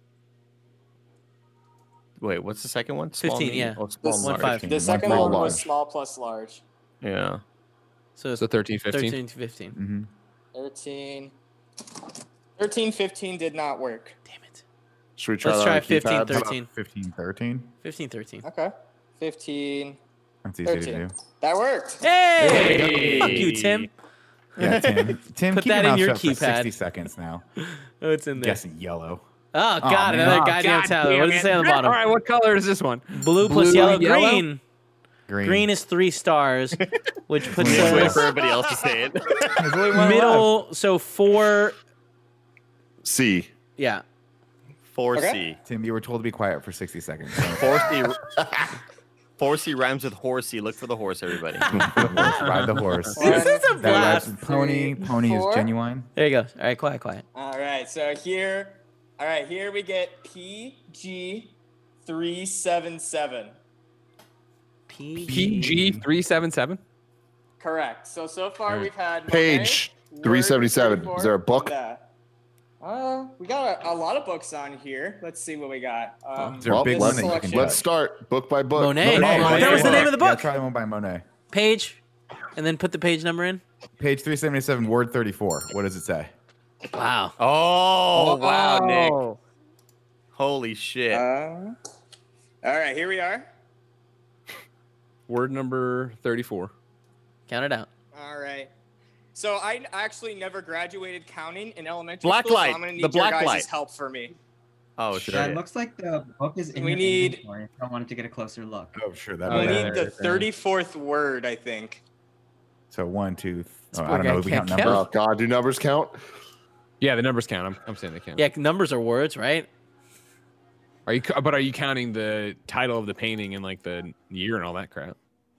Wait, what's the second one? Small, fifteen, medium? yeah. Oh, small, This- One large. five. fifteen. The One second small, one was large. small plus large. Yeah. So, So thirteen, fifteen. thirteen to fifteen. Mhm. thirteen. thirteen, fifteen did not work. Damn it. Should we try Let's that on try the fifteen, keypad? How about thirteen. fifteen, thirteen. fifteen, thirteen. Okay. fifteen. That's easy to thirteen. do. That worked. Hey! Fuck you, Tim. Yeah, Tim. Tim, Put keep that your in mouth your shut for keypad. sixty seconds now. Oh, it's in there. Guessing yellow. Oh, Oh, God, man. another Oh, goddamn God tally. damn What does it it. say on the bottom? All right, what color is this one? Blue plus Blue, yellow, yellow? green. Green. Green is three stars, which puts Green. Just wait us for everybody else to say it. There's only one left. middle. So four. C. Yeah. Four Okay. C. Tim, you were told to be quiet for sixty seconds. Four C. Four C rhymes with horsey. Look for the horse, everybody. Ride the horse. One, This is a That rhymes blast. with pony. three, Pony is four. genuine. There you go. All right, quiet, quiet. All right, so here, all right, here we get P G three seven seven. P P G three seven seven. Correct. So so far Alright. we've had Page Monet, three Word seventy-seven. thirty-four, Is there a book? and that. Uh, we got a, a lot of books on here. Let's see what we got. Um, Is there a Well, big this one that you selection- can Let's start book by book. Monet. Monet. Oh, that was the name of the Yeah, book. try one by Monet. Page, and then put the page number in. Page three seventy-seven, word thirty-four. What does it say? Wow. Oh, wow, Nick. Oh. Holy shit. Uh, All right, here we are. Word number thirty-four. Count it out. All right. So I actually never graduated counting in elementary Black school, light. so I'm gonna need The black your guys' light. help for me. Oh, shit. Yeah, it looks like the book is in We your need- inventory. If I wanted to get a closer look. Oh, sure. That Oh, We yeah. need the thirty-fourth word, I think. So one, two. Th- This oh, poor I don't guy know. We can't count count. numbers. Oh God, do numbers count? Yeah, the numbers count. I'm, I'm saying they count. Yeah, numbers are words, right? Are you? But are you counting the title of the painting and like the year and all that crap?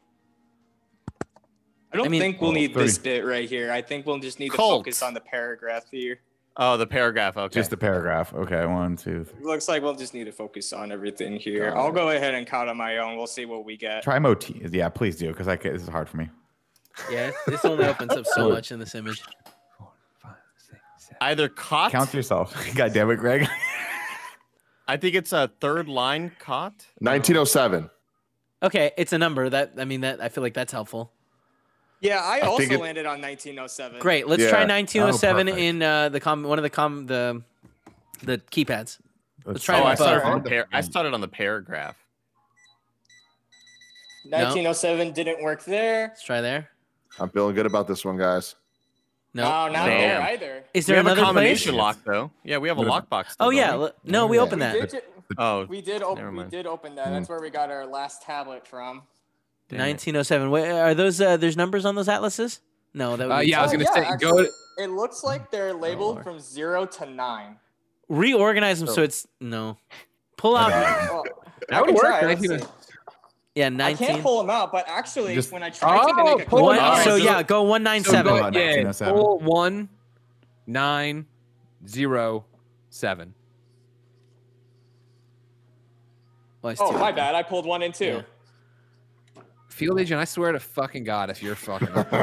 I don't I mean- think we'll Oh, need this thirty. bit right here. I think we'll just need to Cult. focus on the paragraph here. Oh, the paragraph. Okay. Just the paragraph. Okay, one, two, three. Looks like we'll just need to focus on everything here. Got I'll it. go ahead and count on my own. We'll see what we get. Try motif. Yeah, please do, because I ca- this is hard for me. Yeah, this only opens up so much in this image. Either caught. Count yourself. God damn it, Greg. I think it's a third line caught. nineteen oh seven. Okay, it's a number. That I mean, that I feel like that's helpful. Yeah, I, I also think it- landed on nineteen oh seven. Great. Let's Yeah. try nineteen oh seven Oh, perfect. in uh, the com. One of the com the the keypads. Let's try Oh, it I above. started, on the par- I started on the paragraph. nineteen oh seven didn't work there. Let's try there. I'm feeling good about this one, guys. No. No, not Damn. there either. Is We there have a another combination place? lock though. Yeah, we have a What lockbox. Oh still, yeah. don't we? l- No, we Yeah. opened We that. did, ju- Oh, we did Never open. We mind. did open that. That's where we got our last tablet from. damn it. nineteen oh seven. Wait, are those? Uh, there's numbers on those atlases? No, that would Uh, be yeah, I was Oh, gonna say, go- actually, It looks like they're labeled Lord. from zero to nine. reorganize them so it's no. Pull out. Well, That I would can work. try, let's nineteen see. Yeah, I nineteen. can't pull them out, but actually, Just- when I tried to Oh, make a pull One, them out. so Alright, yeah, go one nine So seven. go, About yeah, nineteen oh seven. pull one nine zero seven. Oh, it's Oh, two. my bad. I pulled one and two. Yeah. Field agent, I swear to fucking God, if you're fucking.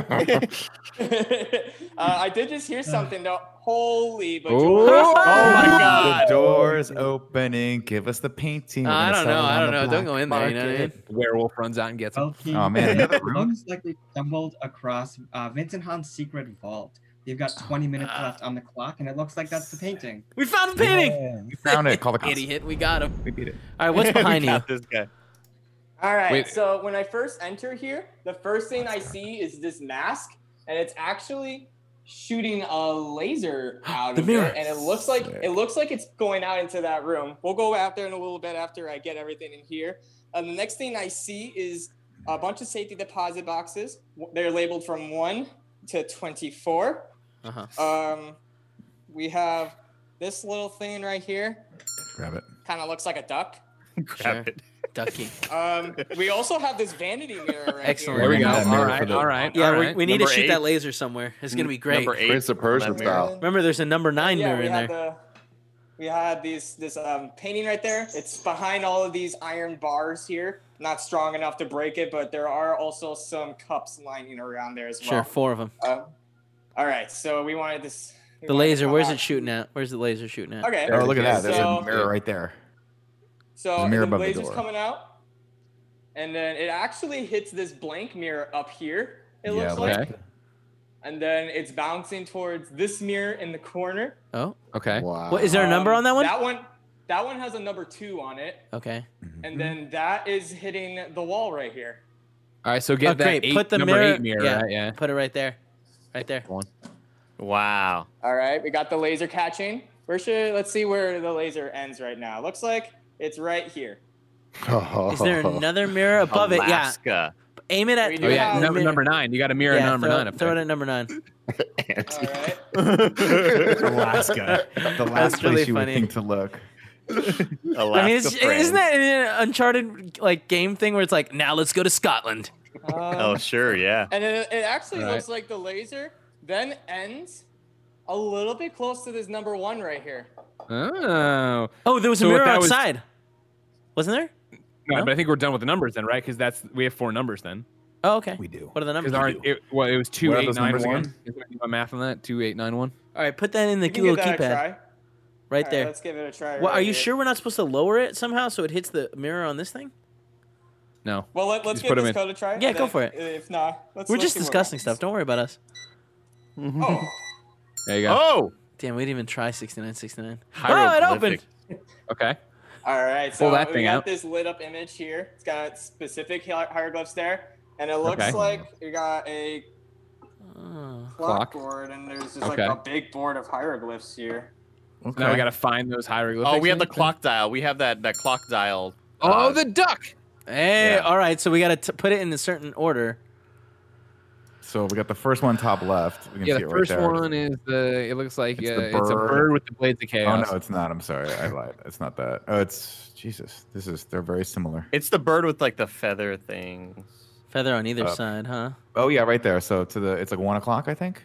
uh, I did just hear something though. Holy, but Oh, Oh my god. The door's opening. Give us the painting. Uh, We're I gonna don't sell know. it I on don't the know. Don't black go in there. You know what I mean? market. Werewolf runs out and gets him. Well, team, Oh, man, another it room? looks like we stumbled across uh, Vincent Han's secret vault. They've got twenty minutes left on the clock, and it looks like that's the painting. We found the painting. Yeah, we found it. Call the cops. Idiot. We got him. We beat it. All right, what's We behind you? got This guy. All right. Wait. So when I first enter here, the first thing I see is this mask, and it's actually shooting a laser out The of mirror. it, and it looks like Sick. it looks like it's going out into that room. We'll go out there in a little bit after I get everything in here. And the next thing I see is a bunch of safety deposit boxes. They're labeled from one to twenty-four. Uh-huh. Um, we have this little thing right here. Grab it. Kind of looks like a duck. Grab Sure. it. Ducky. Um, we also have this vanity mirror right Excellent. There we here. go. That All mirror right, for the- all right. Yeah, all we, right. we need to Number shoot eight. that laser somewhere. It's gonna be great. Number eight. Prince of Persia on that mirror. style. Remember, there's a number nine yeah, mirror we in have there. the we had these this um, painting right there. It's behind all of these iron bars here. Not strong enough to break it, but there are also some cups lining around there as Sure, well. four of them. Um, all right, so we wanted this. we The wanted to laser. come Where's out- it shooting at? Where's the laser shooting at? Okay. Oh, look at that. There's So- a mirror right there. So There's a mirror and the above the laser's door. coming out, and then it actually hits this blank mirror up here. It Yeah, looks look like, Okay. and then it's bouncing towards this mirror in the corner. Oh, Okay. Wow. what is there a number Um, on that one? That one, that one has a number two on it, Okay. and then that is hitting the wall right here. All right. So get Oh, that great. eight, Put the number mirror- eight mirror. yeah. Right? Yeah. Put it right there. Right there. Wow. All right, we got the laser catching. Where should let's see where the laser ends right now. Looks like it's right here. Is there another mirror above it? Yeah. Alaska. Aim it at. We Oh do yeah. have- Number, number nine. You got a mirror Yeah, number throw, nine up throw there. it at number nine. All right. Alaska. The last That's really place you funny. would think to look. Alaska I mean, it's, friend. isn't that an Uncharted like game thing where it's like, now let's go to Scotland? Um, Oh, sure, yeah. And it, it actually All right. looks like the laser then ends a little bit close to this number one right here. Oh. Oh, there was a So if mirror that was- outside. Wasn't there? No, No? but I think we're done with the numbers then, right? Because that's we have four numbers then. Oh, okay. We do. What are the numbers? Because aren't it? Well, it was two What are eight those nine numbers one. again? Is that my math on that? Two eight nine one. All right, put that in the We can little give that a keypad try. right All right, there. let's give it a try. Well, right are you here. sure we're not supposed to lower it somehow so it hits the mirror on this thing? No. Well, let, let's Just give put 'em this in. code a try. Yeah, and go then for it. If not, let's. We're let's just see what discussing happens. stuff. Don't worry about us. Oh, There you go. Oh, Damn, we didn't even try sixty-nine sixty-nine. Oh, it hieroglyphic. opened. Okay. All right, so Pull that we thing got out. this lit up image here. It's got specific hier- hieroglyphs there, and it looks Okay. like you got a Oh. Clock. clock board, and there's just Okay. like a big board of hieroglyphs here. So now we got to find those hieroglyphics. Oh, we have the then? clock dial. We have that that clock dial. Oh, uh, the duck. Hey, Yeah. all right. So we got to put it in a certain order. So we got the first one top left. We can Yeah, see the it first right there. one is the. It looks like It's uh, the it's a bird. bird with the blades of Oh chaos. no, it's not. I'm sorry, I lied. It's not that. Oh, it's Jesus. This is they're very similar. It's the bird with like the feather things. Feather on either Uh, side, huh? Oh yeah, right there. So to the it's like one o'clock, I think.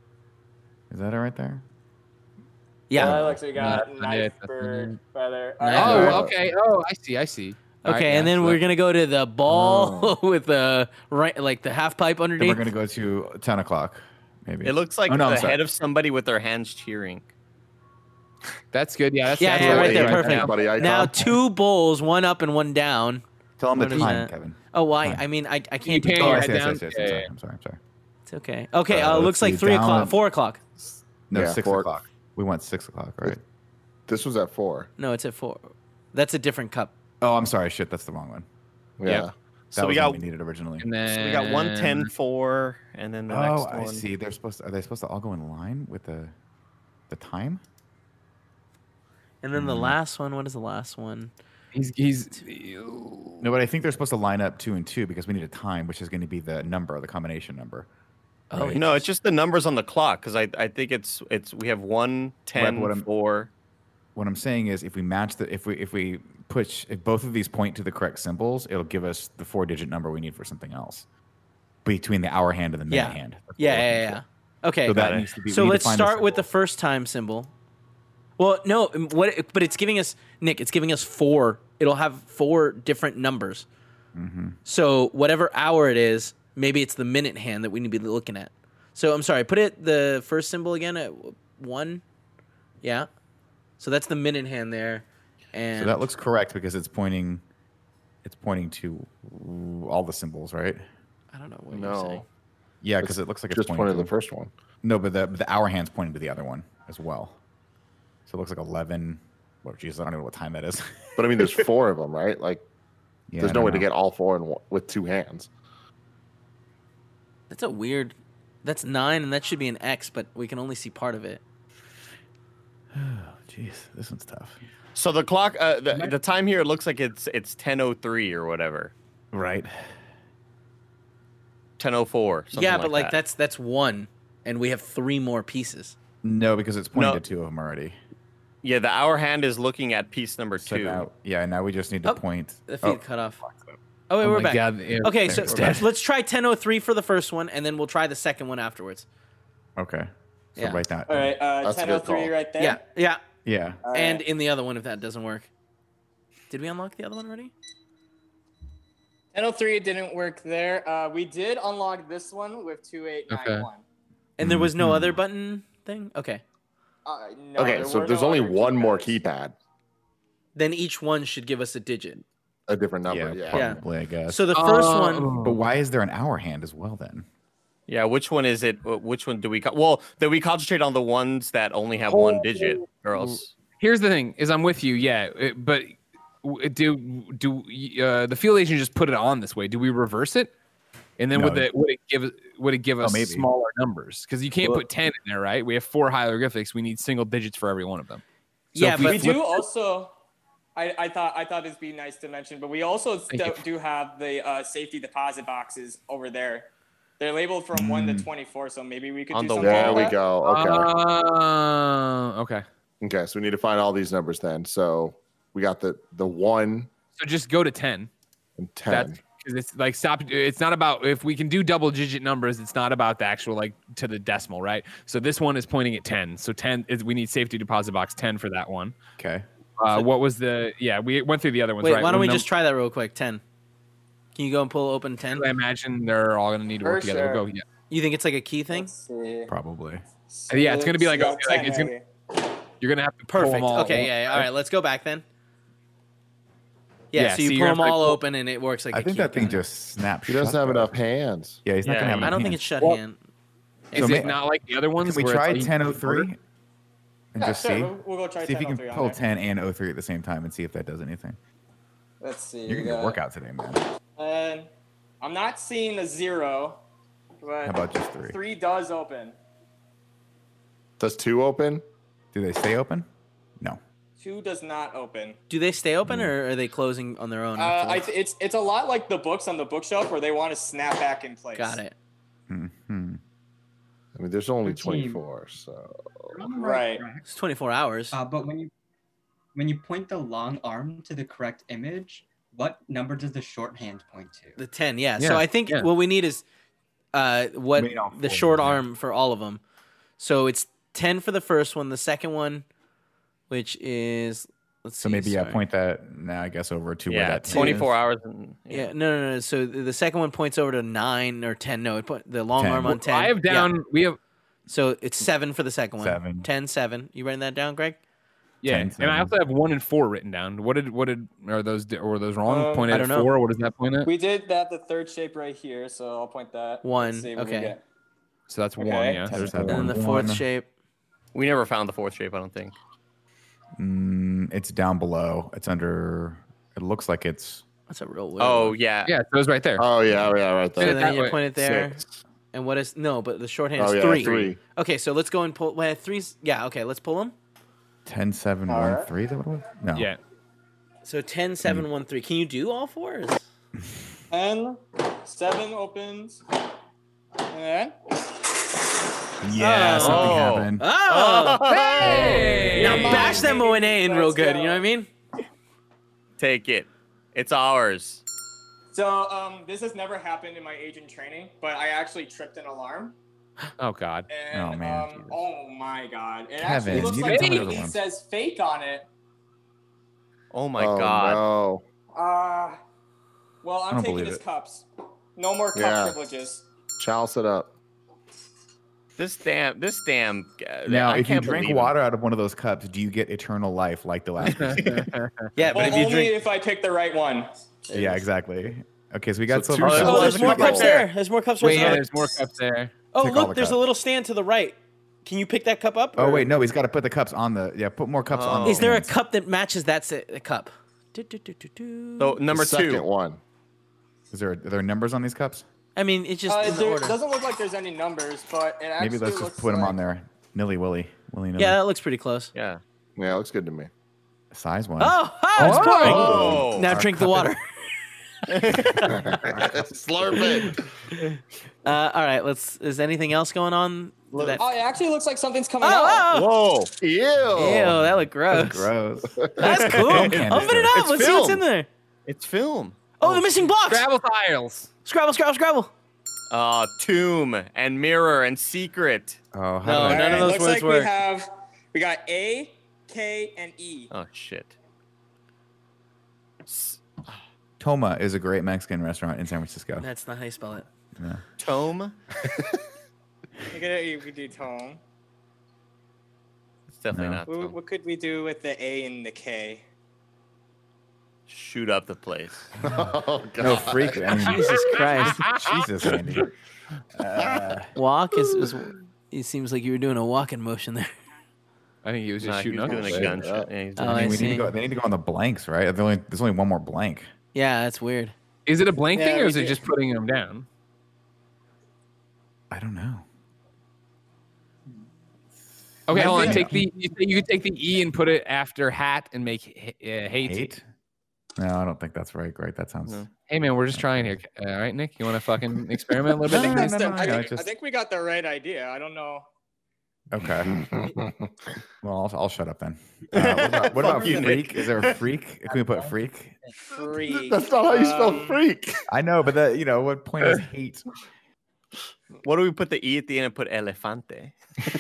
Is that it right there? Yeah. Uh, looks like we got That's knife, it, that's bird, it. feather. Knife, Oh, bird. okay. Oh, I see. I see. All Okay, right, and yeah, then so we're that- gonna go to the ball with the right, like the half pipe Then underneath. we're gonna go to ten o'clock, maybe. It looks like Oh, no, I'm the sorry. head of somebody with their hands cheering. That's good. Yeah, that's, Yeah, that's yeah, what right it there, is perfect. now. Buddy icon. Now two bowls, one up and one down. Tell them the What is time, that? Kevin. Oh, why? Fine. I mean, I, I You can't do pan Oh, your I both. see, head I see, I down. see, I see, Yeah, I'm sorry. yeah. I'm sorry. I'm sorry. It's okay. Okay, Uh, uh, let's looks like see, three o'clock, down- four o'clock. No, Yeah, six four- o'clock. We went six o'clock, right? This was at four. No, it's at four. That's a different cup. Oh, I'm sorry. Shit, that's the wrong one. Yeah. Yep. That So we was what got we needed originally. And then so we got one ten four, and then the Oh, next I one. see. They're supposed to. Are they supposed to all go in line with the the time? And then the Mm. last one, what is the last one? He's he's. No, but I think they're supposed to line up two and two because we need a time, which is going to be the number, the combination number. Oh, Right. No, it's just the numbers on the clock because I, I think it's it's we have one, ten, what I'm- four. What I'm saying is, if we match the, if we if we push, if both of these point to the correct symbols, it'll give us the four-digit number we need for something else between the hour hand and the minute Yeah. hand. That's what Yeah, we're yeah, looking yeah. for. Okay. So that it. needs to be. So we need to let's find the start with the symbol. first time symbol. Well, no, um, what? But it's giving us Nick. It's giving us four. It'll have four different numbers. Mm-hmm. So whatever hour it is, maybe it's the minute hand that we need to be looking at. So I'm sorry. Put it the first symbol again at one. Yeah. So that's the minute hand there, and So that looks correct because it's pointing, it's pointing to all the symbols, right? I don't know what you're saying. No. Yeah, because it looks like it's Just pointing pointed to to the first one. No, but the the hour hand's pointing to the other one as well. So it looks like eleven. Well, Jesus, I don't even know what time that is. But I mean, there's four of them, right? Like, Yeah, there's I no don't way to know. get all four in one, with two hands. That's a weird. That's nine, and that should be an X, but we can only see part of it. Oh, jeez, this one's tough. So the clock, uh, the, the time here looks like it's it's ten oh three or whatever, Right. ten oh four. Yeah, but like that. that's that's one, and we have three more pieces. No, because it's pointing No. to two of them already. Yeah, the hour hand is looking at piece number So two. now, yeah, now we just need to Oh, point. The feed oh, cut off. Oh wait, Oh we're my back. God, yeah, Okay, there, so we're let's, back. let's try ten oh three for the first one, and then we'll try the second one afterwards. okay. So Yeah. write that. All right, uh, That's a ten oh good three call. right there. Yeah, yeah, Yeah. All right. and in the other one if that doesn't work. Did we unlock the other one already? ten oh three didn't work there. Uh, we did unlock this one with two eight nine one. And there was no Mhm. other button thing. Okay, Uh, no, Okay, there so were there's no only other one more keypads. keypad, then each one should give us a digit. a different Yeah, number. Yeah. Yeah. probably, I guess. So the first Uh, one, but why is there an hour hand as well then? Yeah, which one is it? Wh- Which one do we? Co- well, then we concentrate on the ones that only have one digit, or else. Here's the thing: is I'm with you, yeah, it- but w- do do uh, the field agent just put it on this way? Do we reverse it? And then would No. the would it give would it give Oh, us maybe. smaller numbers? Because you can't Well- put ten in there, right? We have four hieroglyphics. We need single digits for every one of them. So Yeah, if but- We flip- do also. I, I thought I thought it'd be nice to mention, but we also Thank st- you. do have the uh, safety deposit boxes over there. They're labeled from one to Mm. twenty-four, so maybe we could On do the something. There like we that. go. Okay. Uh, okay. Okay. So we need to find all these numbers then. So we got the the one So just go to ten. and ten. That's because it's like stop. It's not about if we can do double digit numbers. It's not about the actual like to the decimal, right? So this one is pointing at ten. So ten is we need safety deposit box ten for that one. Okay. Uh, what was the? Yeah, we went through the other ones. wait, right? why don't What we num- just try that real quick? Ten. Can you go and pull open ten? I imagine they're all gonna need to work For together. We'll sure. go. Yeah. You think it's like a key thing? Let's see. Probably. Yeah, it's gonna be like a- Six, like ten it's gonna- maybe. You're gonna have to pull Perfect. them all. Okay, yeah, yeah. All right, let's go back then. Yeah, Yeah, so so you you're pull gonna them have to all pull- open and it works like I a think key. that thing just snaps. He doesn't shut, have though. enough hands. Yeah, he's not Yeah, gonna have. he- I enough don't think hands. it's shut Well, hand. Is So it may- not like the other ones? Can we where it's try like- ten oh three? And Yeah, just sure, see. We'll, we'll go try See if ten you oh can three on pull there. ten and oh three at the same time and see if that does anything. Let's see. You're we gonna got- work out today, man. And I'm not seeing a zero, but How about just three? three does open. Does two open? Do they stay open? No. Two does not open. Do they stay open or are they closing on their own? Uh, I afterwards? th- it's it's a lot like the books on the bookshelf where they want to snap back in place. Got it. Hmm. I mean, there's only Thirteen. twenty-four, so You're on the Right. track. It's twenty-four hours. Uh, but when you when you point the long arm to the correct image, what number does the shorthand point to? The ten, yeah. Yeah, So I think yeah. what we need is uh, what We need all the four, short yeah. arm for all of them. So it's ten for the first one. The second one, which is let's So see, maybe yeah, sorry. point that now I guess over to where Yeah, that ten twenty-four is. hours. And, Yeah, no, no, no. So the the second one points over to nine or ten. No, it put the long ten. arm on ten. I have Yeah. down. We have. So it's seven for the second one. Seven. ten, seven. You writing that down, Greg? Yeah, ten, and I seven. also have one and four written down. What did what did are those di- or were those wrong? Um, Pointed I don't at know. four. What does that point at? We did that the third shape right here, so I'll point that. One, Let's see what we okay. get. So that's one. Okay. Yeah. There's And that then one. the fourth One. shape. we never found the fourth shape, I don't think. Mm, it's down below. It's under. It looks like it's. That's a real weird Oh, one. yeah. Yeah, it goes right there. oh yeah, yeah, right So there. that then you way. point it there. Six. And what is no? But the shorthand Oh is yeah, three. three. Okay, so let's go and pull. Well, three's yeah. Okay, let's pull them. ten, seven, All one, right. three. Is that what it was? No. Yeah. So ten, seven, one, three. Can you do all fours? Ten, seven opens, and then Yeah, Oh. something Oh. happened. Oh, Hey! now Come bash on, them baby. O N A in real Let's good. go. You know what I mean? Take it. It's ours. so um, this has never happened in my agent training, but I actually tripped an alarm. Oh God. And, Oh, man, Um, Jesus. oh my god! It Kevin, actually looks you like didn't tell me it the other one. says fake on it. Oh, my oh, God. No. Uh, well, I I'm don't taking believe his it. cups. No more cup Yeah. privileges. Chalice it up. This damn, this damn. Uh, Now, I if you can't drink believe it. water out of one of those cups, do you get eternal life like the last person? Yeah, but Well, if you only drink, if I pick the right one. Yeah, exactly. Okay, so we got So silver two cups. silver oh, there's cups more we cups got. there. There's more cups. Wait, right yeah, there. there's more cups there. Oh, Take all look, the there's a cups. little stand to the right. Can you pick that cup up? Oh or- wait, no, he's got to put the cups on the. Yeah, put more cups on. the Is there a stands. cup that matches that sa- the cup? Do, do, do, do, do. So, number the second two. one. Is there are there numbers on these cups? I mean, it's just Uh, in the there order. doesn't look like there's any numbers, but it actually Maybe let's just looks put them like... on there. Nilly willy, willy nilly. Yeah, that looks pretty close. Yeah. Yeah, looks good to me. Size one. Oh, oh, it's pouring. Oh. Now Our drink the cup water. Slurp it. Uh, all right, let's. Is anything else going on? Did that- Oh, it actually looks like something's coming oh, out. oh. Whoa. Ew. Ew, that looked gross. Gross. That's cool. Open it up. It's Let's see what's in film. there. It's film. Oh, the missing blocks. Travel tiles. Scrabble, scrabble, scrabble. Uh, tomb and mirror and secret. Oh, how No, did I- All none of right, those looks words like work. we have we got A, K, and E. Oh, shit. S- Toma is a great Mexican restaurant in San Francisco. That's not how you spell it. Yeah. Tome. You could, you could do tone. It's definitely No. not What, tome. what could we do with the A and the K? Shoot up the place. Oh, God. No freak. I mean, Jesus Christ. Jesus, Andy. Uh, Walk is, is. It seems like you were doing a walking motion there. I think he was just Nah, he shooting was up. doing a there. gunshot. Yeah, he's Oh, doing- I I mean, we need see. to go. They need to go on the blanks, right? There's only, there's only one more blank. Yeah, that's weird. Is it a blank Yeah, thing or we is it did. just putting them down? I don't know. Okay, I hold on. think- Take the you, you could take the E and put it after hat and make h- uh, hate. Hate? No, I don't think that's right. Great. That sounds. No. Hey man, we're just trying here. All right, Nick, you want to fucking experiment a little I bit? think, No, that's no, the, no, I, no, think, just- I think we got the right idea. I don't know. Okay. Well, I'll, I'll shut up then. Uh, what about, what about you, freak? Is there a freak? Can we put freak? Freak. That's not how you spell Um, freak. I know, but that you know what point is hate? What do we put the E at the end and put elefante?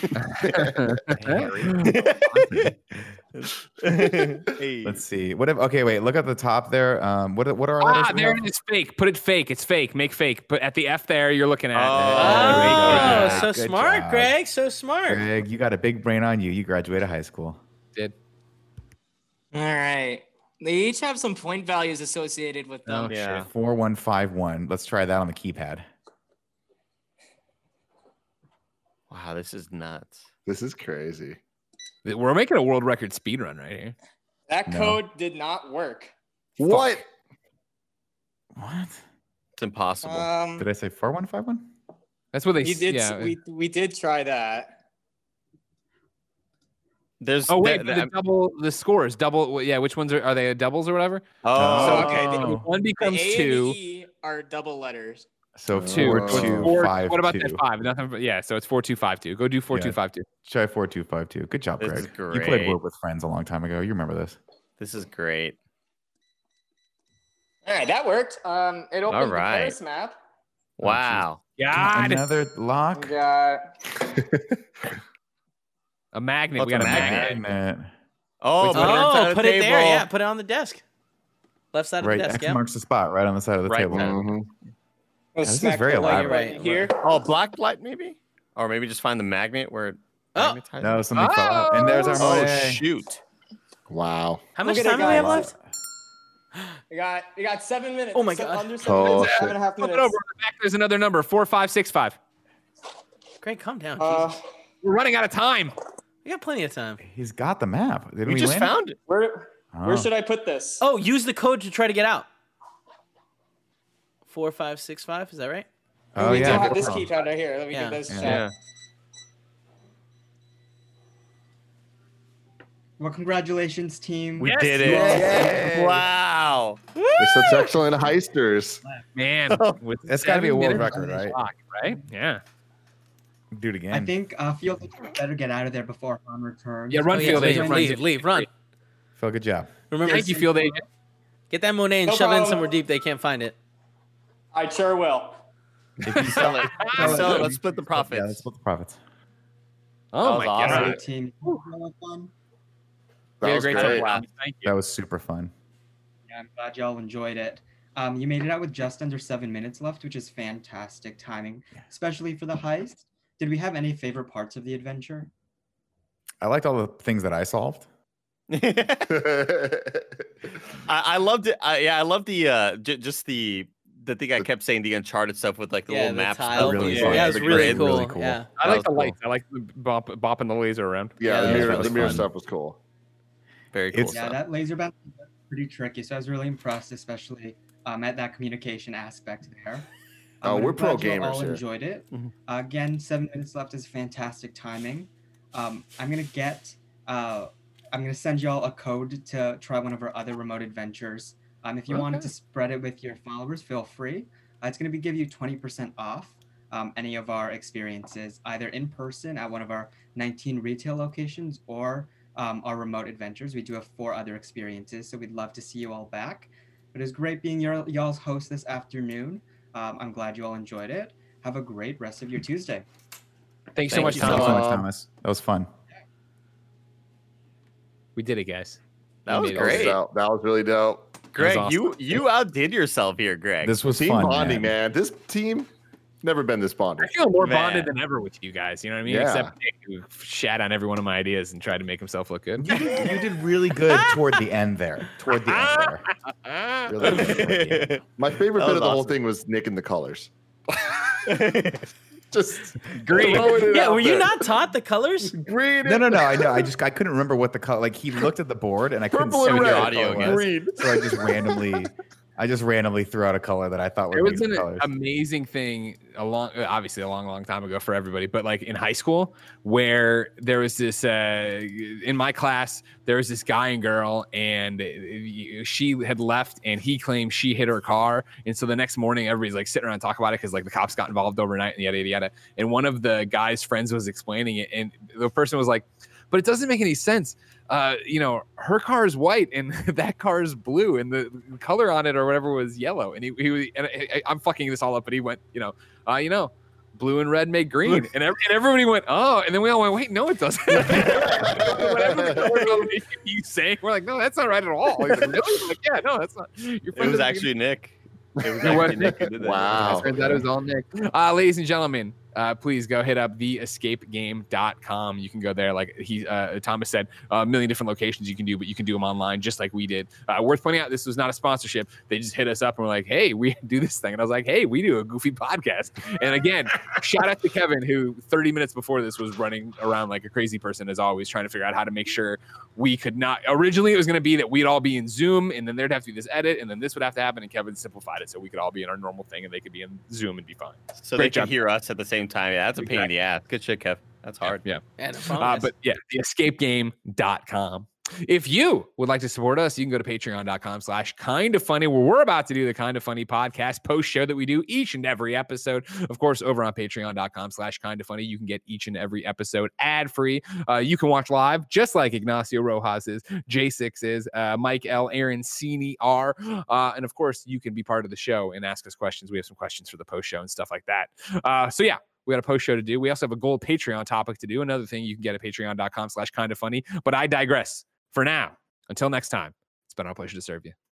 Hey. Let's see. What if? Okay, wait. Look at the top there. Um, what what are our letters? Ah, we there have? it is. Fake. Put it fake. It's fake. Make fake. But at the F there, you're looking at. Oh, There we Oh, go. so Good smart, job. Greg. So smart. Greg, you got a big brain on you. You graduated high school. Did. All right. They each have some point values associated with them. Oh, Yeah. shit. Four one five one. Let's try that on the keypad. Wow, this is nuts. This is crazy. We're making a world record speed run right here. That No. code did not work. What? What? It's impossible. Um, Did I say four one five one? That's what they. you did. Yeah. We we did try that. There's Oh wait, the- but the- the double the scores double. Yeah, which ones are are they doubles or whatever? oh, So, okay, the- So one The becomes A two. and E are double letters. So Two, four so it's two four- five What about two. that five? Nothing. But yeah, so it's four two five two. Go do four two five two. Try four two five two. Good job, This Greg. is You played great. Word with Friends a long time ago. You remember this? this is great. All right, that worked. Um, it opened All right. the Paris map. Wow. God, Another We lock. got a magnet. What's we got a a magnet. Magnet. Oh, Which put it, one? inside Oh, the put it there. table. Yeah, put it on the desk. Left side of Right, the desk. X Yeah. marks the spot right on the side of the Right table. there. Mhm. let's this is smack very the light elaborate. right here. Oh, black light maybe, or maybe just find the magnet where. It Oh. magnetizes. No, something fell out. And there's our Oh Monet. shoot! Wow. How much Look at time it, do we have guys. left? We got we got seven minutes. Oh my So God. Under seven Oh, minutes, shit. seven and a half Flip minutes. it over. On the back, there's another number. Four five six five. Greg, calm down. Uh, Jesus. We're running out of time. We got plenty of time. He's got the map. Didn't We we, just win? found it. where Oh. where should I put this? Oh, use the code to try to get out. Four five six five. Is that right? Oh, we yeah. do have good this call. keypad right here. Let me Yeah. get this. Yeah. check. Yeah. Well, congratulations, team. We Yes, did it. Yay. Wow. We're such excellent heisters. Man, with That's gotta be a seven world minutes record, on the right? clock, right? Yeah. Do it again. I think uh, Field better get out of there before Han returns. Yeah, run Oh, yeah, field leave, agent. leave, Run leave, run. Phil, good job. Remember, Thank you, field agent. get that Monet and No shove it in problem. somewhere deep they can't find it. I sure will. If you Sell it. Sell it. Let's split the profits. Yeah, let's split the profits. Oh That my was god. awesome. Great team. Well done. We That had a was great great. time. Thank you. That was super fun. Yeah, I'm glad y'all enjoyed it. Um, you made it out with just under seven minutes left, which is fantastic timing, especially for the heist. Did we have any favorite parts of the adventure? I liked all the things that I solved. I, I loved it. I, yeah, I loved the uh, j- just the the thing I kept saying, the Uncharted stuff with like the yeah, little the maps. tile. really yeah, fun. yeah, it was The really grid, cool. really cool. Yeah. I That like the was lights. I like the bop, bopping the laser around. Yeah, Yeah, the mirror, that was the mirror fun. stuff was cool. Very cool It's- Yeah, stuff. that laser band was pretty tricky, so I was really impressed, especially um, at that communication aspect there. Oh, Um, we're I'm glad pro you all gamers here. enjoyed it. Mhm. Uh, again, seven minutes left is fantastic timing. Um, I'm gonna get. Uh, I'm gonna send y'all a code to try one of our other remote adventures. Um, if you wanted to spread it with your followers, feel free. Uh, it's gonna be give you twenty percent off um, any of our experiences, either in person at one of our nineteen retail locations or um, our remote adventures. We do have four other experiences, so we'd love to see you all back. But it was great being your y'all's host this afternoon. Um, I'm glad you all enjoyed it. Have a great rest of your Tuesday. Thanks so Thank much, you Thank Tom. you so much, Um, Thomas. That was fun. We did it, guys. That was made it. That was, great. dope. That was really dope. Greg, awesome. you you outdid yourself here, Greg. This was Team fun, bonding, man. man. This team never been this I bonded. feel more Man. bonded than ever with you guys. You know what I mean? Yeah. Except Nick, who shat on every one of my ideas and tried to make himself look good. You did, you did really good toward the end there. Toward the end there. Really good toward the end. My favorite That bit was of the whole awesome. thing was Nick and the colors. Just Green. throwing it Yeah, out were you there. not taught the colors? Green. No, no, no. I know. I just I couldn't remember what the color. Like he looked at the board and I couldn't Purple see and what the red. audio Audio was. Green. So I just randomly, I just randomly threw out a color that I thought There would was be an the colors. amazing thing a long, obviously a long, long time ago for everybody, but like in high school where there was this, uh, in my class, there was this guy and girl and she had left and he claimed she hit her car. And so the next morning, everybody's like sitting around and talking about it because like the cops got involved overnight and yada, yada, yada. And one of the guy's friends was explaining it. And the person was like, but it doesn't make any sense. Uh, you know, her car is white and that car is blue, and the color on it or whatever was yellow. And he, he was, and I, I'm fucking this all up, but he went, you know, uh, you know, blue and red make green, and, every, and everybody went, oh, and then we all went, wait, no, it doesn't. Whatever the color combination he's saying, we're like, no, that's not right at all. He's like, really? I'm like, yeah, no, that's not. Your It friend was doesn't actually Nick. It was You know what? actually Nick who did that. Wow. Turns out it was all Nick. Uh, ladies and gentlemen, uh, please go hit up the escape game dot com. You can go there. Like he, uh, Thomas said, a million different locations you can do, but you can do them online just like we did. Uh, worth pointing out, this was not a sponsorship. They just hit us up and were like, hey, we do this thing. And I was like, hey, we do a goofy podcast. And again, shout out to Kevin, who thirty minutes before this was running around like a crazy person, as always, trying to figure out how to make sure we could not. Originally, it was going to be that we'd all be in Zoom, and then there'd have to be this edit, and then this would have to happen. And Kevin simplified it so we could all be in our normal thing, and they could be in Zoom and be fine. So Great they job. can hear us at the same time. Yeah, that's a pain in the ass. Good shit, Kev. That's hard. Yeah. And a Uh, bonus. but yeah, the escape game dot com. If you would like to support us, you can go to patreon dot com slash kind of funny, where we're about to do the Kind of Funny podcast post show that we do each and every episode. Of course, over on patreon dot com slash kind of funny, you can get each and every episode ad free. Uh, you can watch live, just like Ignacio Rojas is, J six is, uh, Mike L, Aaron Cini are. Uh, and of course, you can be part of the show and ask us questions. We have some questions for the post show and stuff like that. Uh, so yeah. We got a post show to do. We also have a gold Patreon topic to do. Another thing you can get at patreon dot com slash kind of funny. But I digress. For now, until next time, it's been our pleasure to serve you.